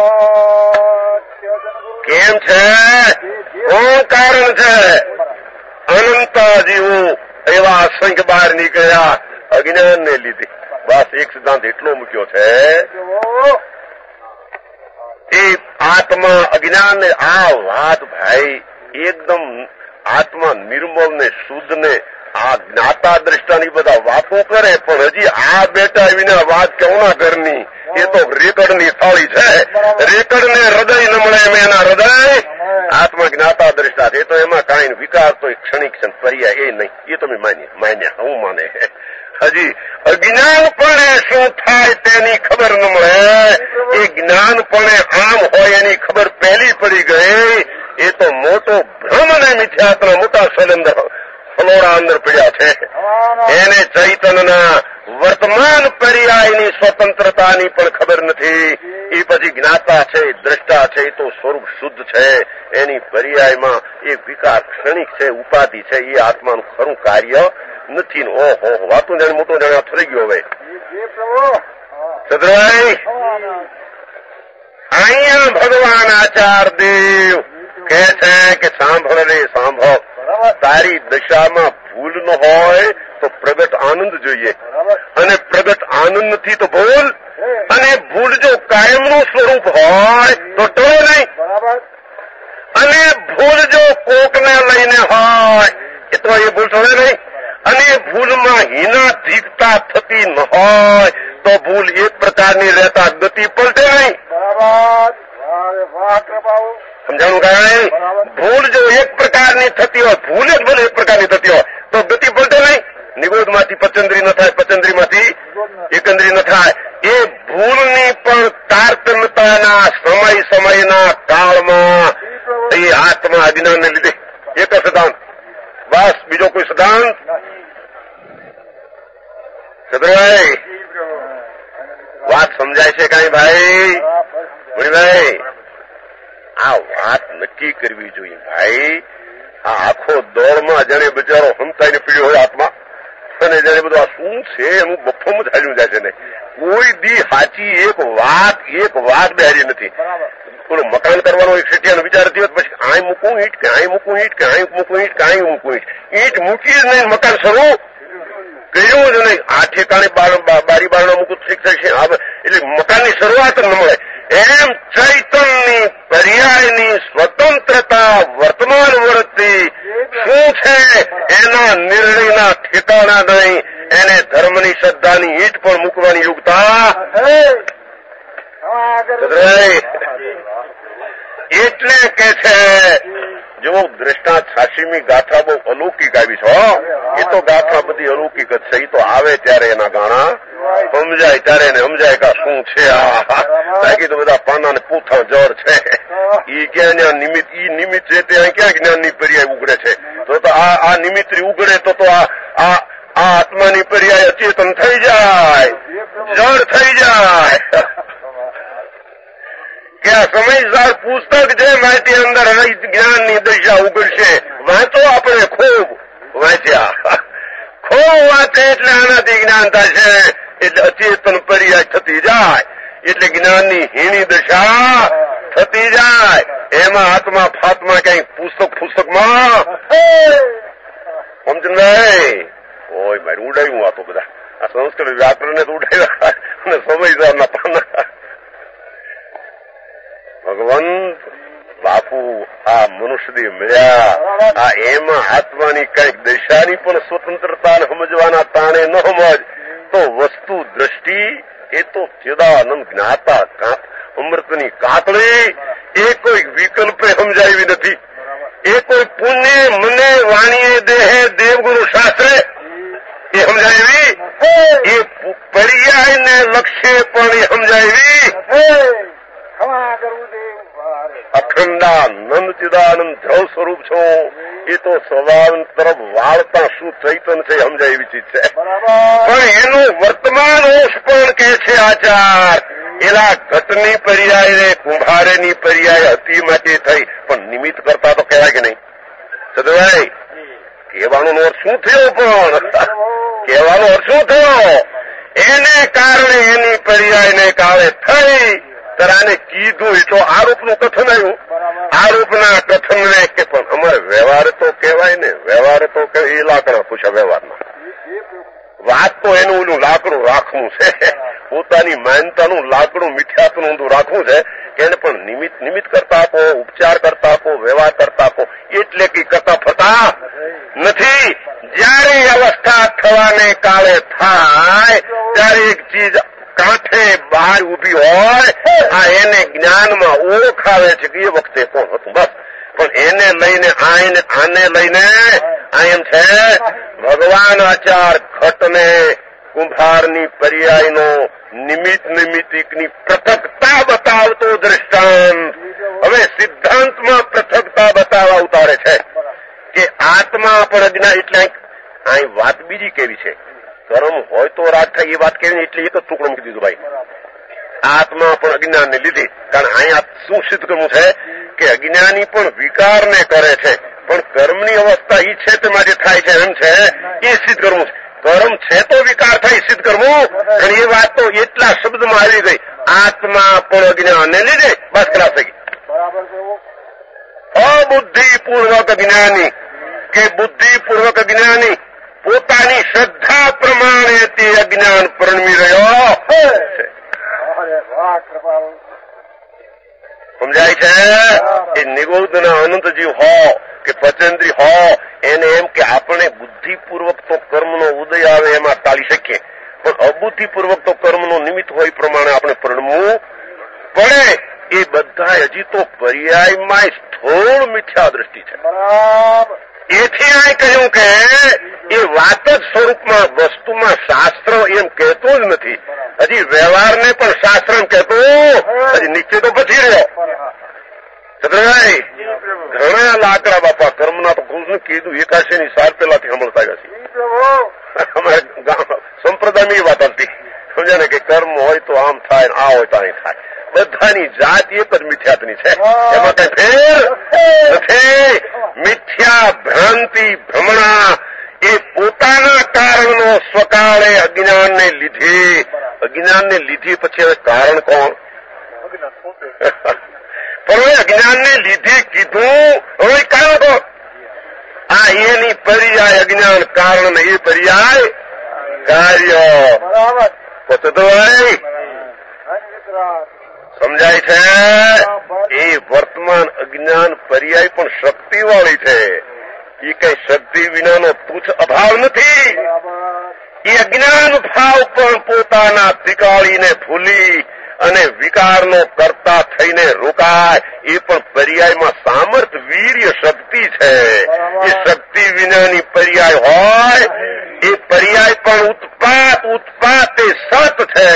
કેમ છે? કોણ કારણ છે? અનંતા જીવો એવા અસંખ્ય બહાર નીકળ્યા અજ્ઞાનને લીધે. બસ એક સિદ્ધાંત એટલો મૂક્યો છે એ આત્મા અજ્ઞાન ને આ વાત ભાઈ એકદમ આત્મા નિર્મળ ને શુદ્ધ ને આ જ્ઞાતા દ્રષ્ટાની બધા વાતો કરે પણ હજી આ બેટા વિના વાત કેવના ઘરની એ તો રેકડની થાળી છે. રેકડ ને હૃદય ન મળે એમ એના હૃદય આત્મા જ્ઞાતા દ્રષ્ટા છે. તો એમાં કાંઈ વિકાર તો ક્ષણિક ક્ષણ પર્યાય એ નહીં. એ તમે માન્ય માન્યા હું માને હજી અજ્ઞાનપણે શું થાય તેની ખબર ન મળે. એ જ્ઞાનપણે આમ હોય એની ખબર પહેલી પડી ગઈ. એ તો મોટો ભ્રમ અને મિથ્યાત્મા મોટા સલંદર ફલોરા અંદર પડ્યા છે. એને ચૈતનના વર્તમાન પર્યાયની સ્વતંત્રતાની પણ ખબર નથી. એ પછી જ્ઞાતા છે દ્રષ્ટા છે એ તો સ્વરૂપ શુદ્ધ છે. એની પર્યાયમાં એ વિકાર ક્ષણિક છે ઉપાધિ છે. એ આત્માનું ખરું કાર્ય નથી. ઓહો વાતું જાણે મોટો જાણે થઈ ગયો. હવે સદરાય અહીંયા ભગવાન આચાર દેવ કહે છે કે સાંભળ રે સાંભળ. તારી દશામાં ભૂલ ન હોય તો પ્રગટ આનંદ જોઈએ અને પ્રગટ આનંદ નથી તો ભૂલ. અને ભૂલ જો કાયમનું સ્વરૂપ હોય તો ટળે નહીં. અને ભૂલ જો કોકને લઈને હોય એ તો એ ભૂલ ટળે નહીં. અને ભૂલમાં હીનાધિકતા થતી ન હોય તો ભૂલ એક પ્રકારની રહેતા ગતિ પલટે નહીં. સમજાણું કાંઈ? ભૂલ જો એક પ્રકારની થતી હોય ભૂલ જ ભલે એક પ્રકારની થતી હોય તો ગતિ પલટે નહીં. નિગોદમાંથી પચંદ્રી ન થાય પચંદ્રીમાંથી એકંદ્રી ન થાય. એ ભૂલની પણ તારતમ્યતાના સમય સમયના કાળમાં એ આત્મા અજ્ઞાનને લીધે એક સિદ્ધાંત બસ બીજો કોઈ સિદ્ધાંત? સદરભાઈ વાત સમજાય છે કઈ ભાઈ? ભાઈ આ વાત નક્કી કરવી જોઈએ ભાઈ. આ આખો દોડમાં જેને બિચારો હંતાઈને પીડ્યો હોય આત્મા, અને જેને બધું આ શું છે એનું બફમ જ હાલ્યું જાય છે ને. કોઈ દી સાચી એક વાત એક વાત બેહારી નથી. થોડું મકાન કરવાનો એક સેટિયાનો વિચાર થયો પછી આઈ મૂકું ઈંટ કે આઈ મૂકું ઈંટ કે આઈ મૂકું ઈંટ કે આઈ મૂકું ઈંટ ઈંટ મૂકી જ નહીં, મકાન શરૂ કર્યું જ નહીં. આ ઠેકાણે બારી બારણા મૂકું ઠીક થશે એટલે મકાનની શરૂઆત ન મળે. એમ ચૈતનની પર્યાયની સ્વતંત્રતા વર્તમાન વૃત્તિ શું છે એના નિર્ણયના ઠેકાણા નહીં. એને ધર્મની શ્રદ્ધાની ઈંટ પણ મૂકવાની યોગ્યતા એટલે કે છે. જો દ્રષ્ટાંત છાસીમી ગાથા બહુ અલૌકિક આવી છે. એ તો ગાથા બધી અલૌકિક જ છે. એ તો આવે ત્યારે એના ગાણા સમજાય ત્યારે એને સમજાય કે શું છે. આ બાકી તો બધા પાના ને પૂથા જળ છે. ઈ ક્યાં નિમિત્ત ઈ નિમિત્ત છે ત્યાં ક્યાં જ્ઞાનની પર્યાય ઉગડે છે. તો આ આ નિમિત્ત ઉગડે તો તો આ આ આત્માની પર્યાય અચેતન થઈ જાય, જળ થઈ જાય. કે આ સમયસર પુસ્તક જે માહિતી અંદર જ્ઞાનની દશા ઉગડશે. વાંચો આપણે ખૂબ વાંચ્યા, ખૂબ વાંચે એટલે આનાથી જ્ઞાન થશે. એટલે અચેતન પર્યાય થતી જાય એટલે જ્ઞાનની હીણી દશા થતી જાય. એમાં આત્મા ફાત્મા કઈ પુસ્તક પુસ્તકમાં સમજણભાઈ ઓય મારી ઉડાયું. આ તો બધા આ સંસ્કૃત વ્યાકરણને તો ઉડાવ્યા અને સમયસરના પાના. ભગવાન બાપુ આ મનુષ્યદેહ મળ્યા. આ એમાં આત્માની કઈક દશાની પણ સ્વતંત્રતા સમજવાના તાણે ન સમજ તો વસ્તુ દ્રષ્ટિ એ તો ચિદાનંદ જ્ઞાતા અમૃતની કાતળી એ કોઈ વિકલ્પે સમજાવી નથી. એ કોઈ પુણ્ય મને વાણીએ દેહે દેવગુરુ શાસ્ત્રે એ સમજાવી. એ પર્યાયને લક્ષ્ય પણ એ સમજાવી. અખંડાનંદ ચિદાનંદ ધ્રવ સ્વરૂપ છો. એ તો સ્વભાવ તરફ વાળતા શું ચૈતન છે સમજાય એવી ચીજ છે. પણ એનું વર્તમાન અંશ પણ કે છે આચાર. એના ઘટની પર્યાય ને કુંભારેની પર્યાય હતી માટે થઈ પણ નિમિત્ત કરતા તો કહેવાય કે નહીં? સદભાઈ કહેવાનો અર્થ શું થયો? પણ કહેવાનો અર્થ શું થયો? એને કારણે એની પર્યાય ને કાળે થઈ તરાને કીધું એટલો આરોપનું કથન આવ્યું. આરોપના કથનને કે પણ અમારે વ્યવહાર તો કહેવાય ને. વ્યવહાર તો એ લાકડા પૂછા વ્યવહારમાં વાત તો એનું ઓલું લાકડું રાખવું છે. પોતાની માનતાનું લાકડું મિથ્યાત્વનું ઊંધું રાખવું છે. એને પણ નિમિત્ત નિમિત્ત કરતા આપો, ઉપચાર કરતા આપો, વ્યવહાર કરતા આપો એટલે કઈ કરતા ફરતા નથી. જયારે અવસ્થા થવાને કાળે થાય ત્યારે એક ચીજ કાંઠે બહાર ઉભી હોય આ એને જ્ઞાનમાં ઓળખ આવે છે કે એ વખતે કોણ હતું. બસ પણ એને લઈને આને આને લઈને આ એમ છે ભગવાન આચાર ઘટને કુંભારની પર્યાયનો નિમિત્ત નિમિત્તિકની પૃથકતા બતાવતો દ્રષ્ટાંત હવે સિદ્ધાંતમાં પૃથકતા બતાવવા ઉતારે છે કે આત્મા પણ અજ્ઞાન. એટલે અહીં વાત બીજી કેવી છે? કર્મ હોય તો રાગ થાય એ વાત કેવી? એટલે એક જ ટુકડો મૂકી દીધું ભાઈ. આત્મા પણ અજ્ઞાનને લીધી. કારણ અહીંયા શું સિદ્ધ કરવું છે કે અજ્ઞાની પણ વિકારને કરે છે પણ કર્મની અવસ્થા ઈ છે તેમાં જે થાય છે એમ છે એ સિદ્ધ કરવું છે. કર્મ છે તો વિકાર થાય સિદ્ધ કરવું. અને એ વાત તો એટલા શબ્દમાં આવી ગઈ. આત્મા પણ અજ્ઞાનને લીધે બસ ખલાસ થઈ ગઈ. અબુદ્ધિપૂર્વક જ્ઞાની કે બુદ્ધિપૂર્વક જ્ઞાની પોતાની શ્રદ્ધા પ્રમાણે તે અજ્ઞાન પરણમી રહ્યો છે. સમજાય છે? એ નિગોદના અનંતજીવ હો કે પચેન્દ્રી હો એને એમ કે આપણે બુદ્ધિપૂર્વક તો કર્મનો ઉદય આવે એમાં ટાળી શકીએ પણ અબુદ્ધિપૂર્વક તો કર્મનો નિમિત્ત હોય પ્રમાણે આપણે પરણવું પડે. એ બધા હજી તો પર્યાયમાં સ્થૂળ મિથ્યા દ્રષ્ટિ છે. એથી આ કહ્યું કે એ વાત જ સ્વરૂપમાં વસ્તુમાં શાસ્ત્ર એમ કહેતું જ નથી. હજી વ્યવહારને પણ શાસ્ત્ર એમ કહેતું હજી નીચે તો પછી રહ્યો. ચંદ્રભાઈ ઘણા લાકડા બાપા કર્મના તો કુંજ કીધું એકાશી ની સાલ પેલાથી સાંભળતા ગયા છે અમારા સંપ્રદાયની એ વાત હતી સમજે ને કે કર્મ હોય તો આમ થાય આ હોય તો અહીં થાય બધાની જાત એક જ મિથ્યાતની છે એમાં કઈ ફેર નથી. મિથ્યા ભ્રાંતિ ભ્રમણા એ પોતાના કારણનો સ્વકાળે અજ્ઞાનને લીધે અજ્ઞાનને લીધી પછી હવે કારણ કોણ પણ હવે અજ્ઞાનને લીધે કીધું હવે કારણ કોણ આ એની પર્યાય અજ્ઞાન કારણ ને એ પર્યાય કાર્ય પોતે તો ભાઈ સમજાય છે. એ વર્તમાન અજ્ઞાન પર્યાય પણ શક્તિ વાળી છે. એ કઈ શક્તિ વિનાનો તુચ્છ અભાવ નથી. એ અજ્ઞાન ભાવ પણ પોતાના ત્રિકાળીને ભૂલી અને વિકારનો કરતા થઈને રોકાય એ પણ પર્યાયમાં સામર્થ વીર્ય શક્તિ છે. એ શક્તિ વિનાની પર્યાય હોય એ પર્યાય પણ ઉત્પાત ઉત્પાત એ સત છે.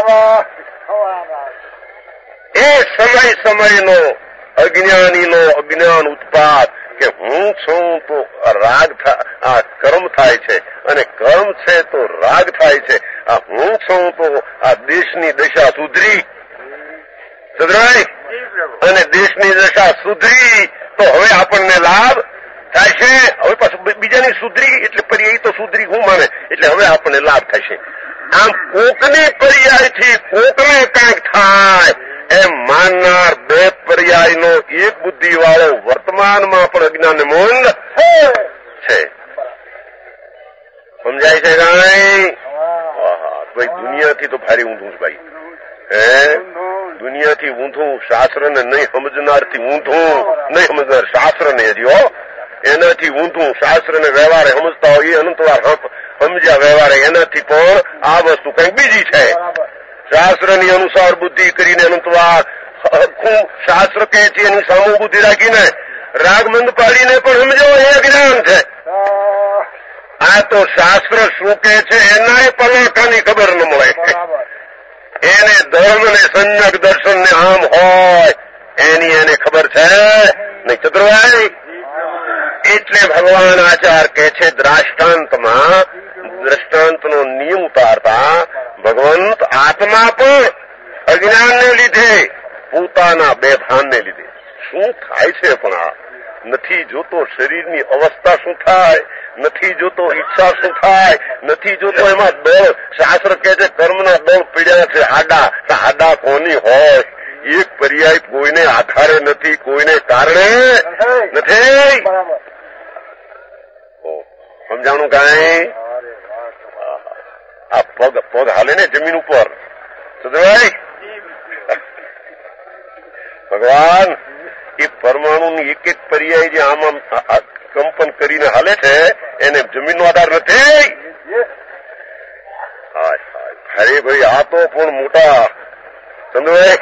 એ સમય સમયનો અજ્ઞાનીનો અજ્ઞાન ઉત્પાત કે હું છું તો રાગ આ કર્મ થાય છે અને કર્મ છે તો રાગ થાય છે. આ હું છું તો આ દેશની દશા સુધરી સુધરાય અને દેશની દશા સુધરી તો હવે આપણને લાભ થાય છે. હવે પાછું બીજાની સુધરી એટલે પર્યાય તો સુધરી હું માને એટલે હવે આપણને લાભ થશે. આમ કોકને પર્યાયથી કોકને કાંઈક થાય એમ માનનાર બે પર્યાયનો એક બુદ્ધિ વાળો વર્તમાનમાં પણ અજ્ઞાન મૂંદ છે. સમજાય છે કાંઈ? ભાઈ દુનિયાથી તો ભારે ઊંધું છે ભાઈ. હે દુનિયાથી ઊંધું શાસ્ત્રને નહીં સમજનારથી ઊંધું નહીં સમજનાર શાસ્ત્રને હજી હો એનાથી ઊંધું શાસ્ત્રને વ્યવહારે સમજતા હોય એ અનંતવાર સમજ્યા વ્યવહારે એનાથી પણ આ વસ્તુ કંઈક બીજી છે. શાસ્ત્રની અનુસાર બુદ્ધિ કરીને અનંતવાર શાસ્ત્ર કહે છે એની સામુ બુદ્ધિ રાખીને રાગમંદ પાડીને પણ સમજો એ અજ્ઞાન છે. આ તો શાસ્ત્ર શું કહે છે એનાય પલાકાની ખબર ન મળે. એને ધર્મ ને સંજ્ઞક દર્શન ને આમ હોય એની એને ખબર છે નહીં. ચતુર્ભાઈ એટલે ભગવાન આચાર કહે છે દ્રાષ્ટાંતમાં દ્રષ્ટાંતનો નિયમ ઉતારતા ભગવંત આત્મા પણ અજ્ઞાનને લીધે પોતાના બેભાનને લીધે શું થાય છે પણ આ નથી જોતો શરીરની અવસ્થા શું થાય, નથી જોતો ઈચ્છા શું થાય, નથી જોતો એમાં દળ. શાસ્ત્ર કહે છે કર્મના દળ પીડ્યા છે હાડા. હાડા કોની હોય? એક પર્યાય કોઈને આધારે નથી, કોઈને કારણે નથી. સમજાણું કાંઈ? આ પગ પગ હાલે ને જમીન ઉપર સુધરાય. ભગવાન એ પરમાણુની એક એક પર્યાય જે આમ આમ કંપન કરીને હાલે છે એને જમીનનો આધાર નથી. અરે ભાઈ આ તો પણ મોટા ચંદ્રભાઈ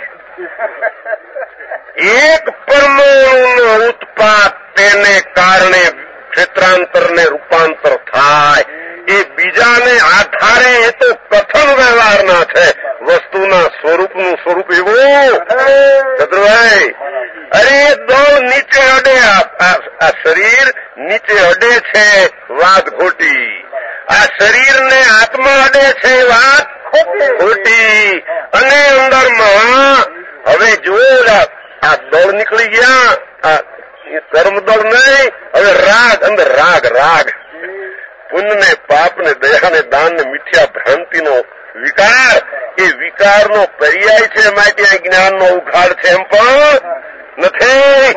એક પરમાણુનો ઉત્પાદ તેને કારણે ક્ષેત્રાંતર ને રૂપાંતર થાય એ બીજાને આધારે એ તો કથન વ્યવહારના છે. વસ્તુના સ્વરૂપનું સ્વરૂપ એવું ચતુર્ભાઈ. અરે દળ નીચે અડે, આ શરીર નીચે અડે છે વાત ખોટી, આ શરીરને આત્મા અડે છે વાત ખોટી. અને અંદરમાં હવે જો આ દળ નીકળી ગયા, આ કર્મ દળ નહીં, હવે રાગ અંદર રાગ રાગ પુણ્ય ને પાપ ને દયા ને દાન ને મિથ્યા ભ્રાંતિનો વિકાર એ વિકારનો પર્યાય છે. માટે જ્ઞાનનો ઉઘાડ છે એમ પણ નથી.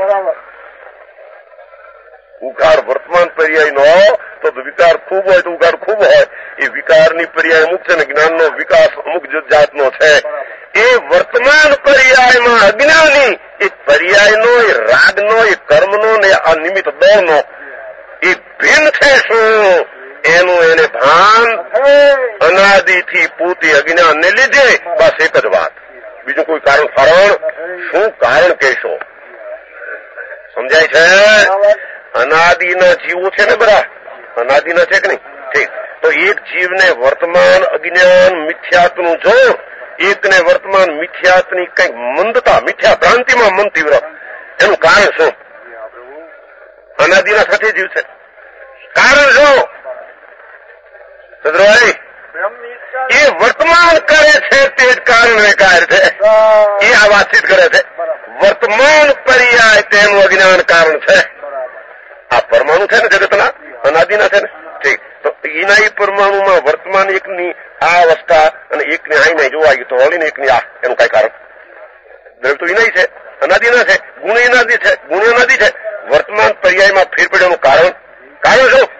ઉઘાડ વર્તમાન પર્યાય નો તો વિકાર ખૂબ હોય તો ઉઘાડ ખૂબ હોય. એ વિકારની પર્યાય અમુક છે ને જ્ઞાનનો વિકાસ અમુક જાતનો છે. એ વર્તમાન પર્યાયમાં અજ્ઞાની એ પર્યાયનો એ રાગનો એ કર્મનો ને આ નિમિત્ત દળનો એ ભિન્ન છે. શું એનું એને ભાન અનાદિથી પોતે અજ્ઞાનને લીધે બસ એક જ વાત, બીજું કોઈ કારણ કારણ શું કારણ કહેશો? સમજાય છે? અનાદિના જીવો છે ને બધા, અનાદિના છે કે નહીં? ઠીક. તો એક જીવને વર્તમાન અજ્ઞાન મિથ્યાત્વનું જોર, એકને વર્તમાન મિથ્યાત્વની કંઈક મંદતા, મિથ્યા ભ્રાંતિમાં મન તીવ્ર, એનું કારણ શું? અનાદિના સાથે જીવ છે. કારણ શું? સદરભાઈ એ વર્તમાન કરે છે તે જ કારણ વિકાર છે. એ આ વાતચીત કરે છે. વર્તમાન પર્યાય તેનું અજ્ઞાન કારણ છે. આ પરમાણુ છે ને જગતના અનાદિના છે ને, ઠીક. તો એના એ પરમાણુમાં વર્તમાન એકની આ અવસ્થા અને એકની આઈ નહીં જોવા તો હોળીને એકની આ એનું કઈ કારણ? દ્રવ્ય તો એના છે, અનાદિના છે, ગુણ એનાદી છે, ગુણ અનાદી છે. વર્તમાન પર્યાયમાં ફેર પડ્યાનું કારણ કારણ શું?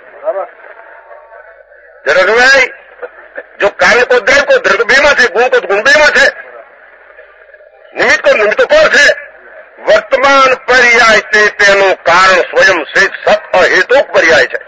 જરગભાઈ જો કાર્ય કો દ્રવ્ય કો દ્રવ્ય બે માં છે, ગુણ કો ગુણ બે માં છે, નિમિત્ત કો નિમિત્ત કોણ છે? વર્તમાન પર્યાય તે તેનું કારણ સ્વયં સિદ્ધ સત અહેતુક પર્યાય છે.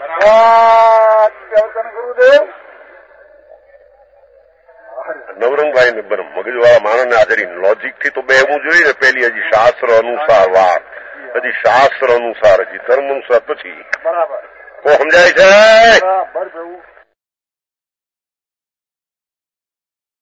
નવરંગભાઈ ને મગજવાળા માણસને હાજરી લોજિક થી તો બેહવું જોઈએ ને. પેલી હજી શાસ્ત્ર અનુસાર વાત, હજી શાસ્ત્ર અનુસાર, હજી ધર્મ અનુસાર, પછી કો સમજાય છે.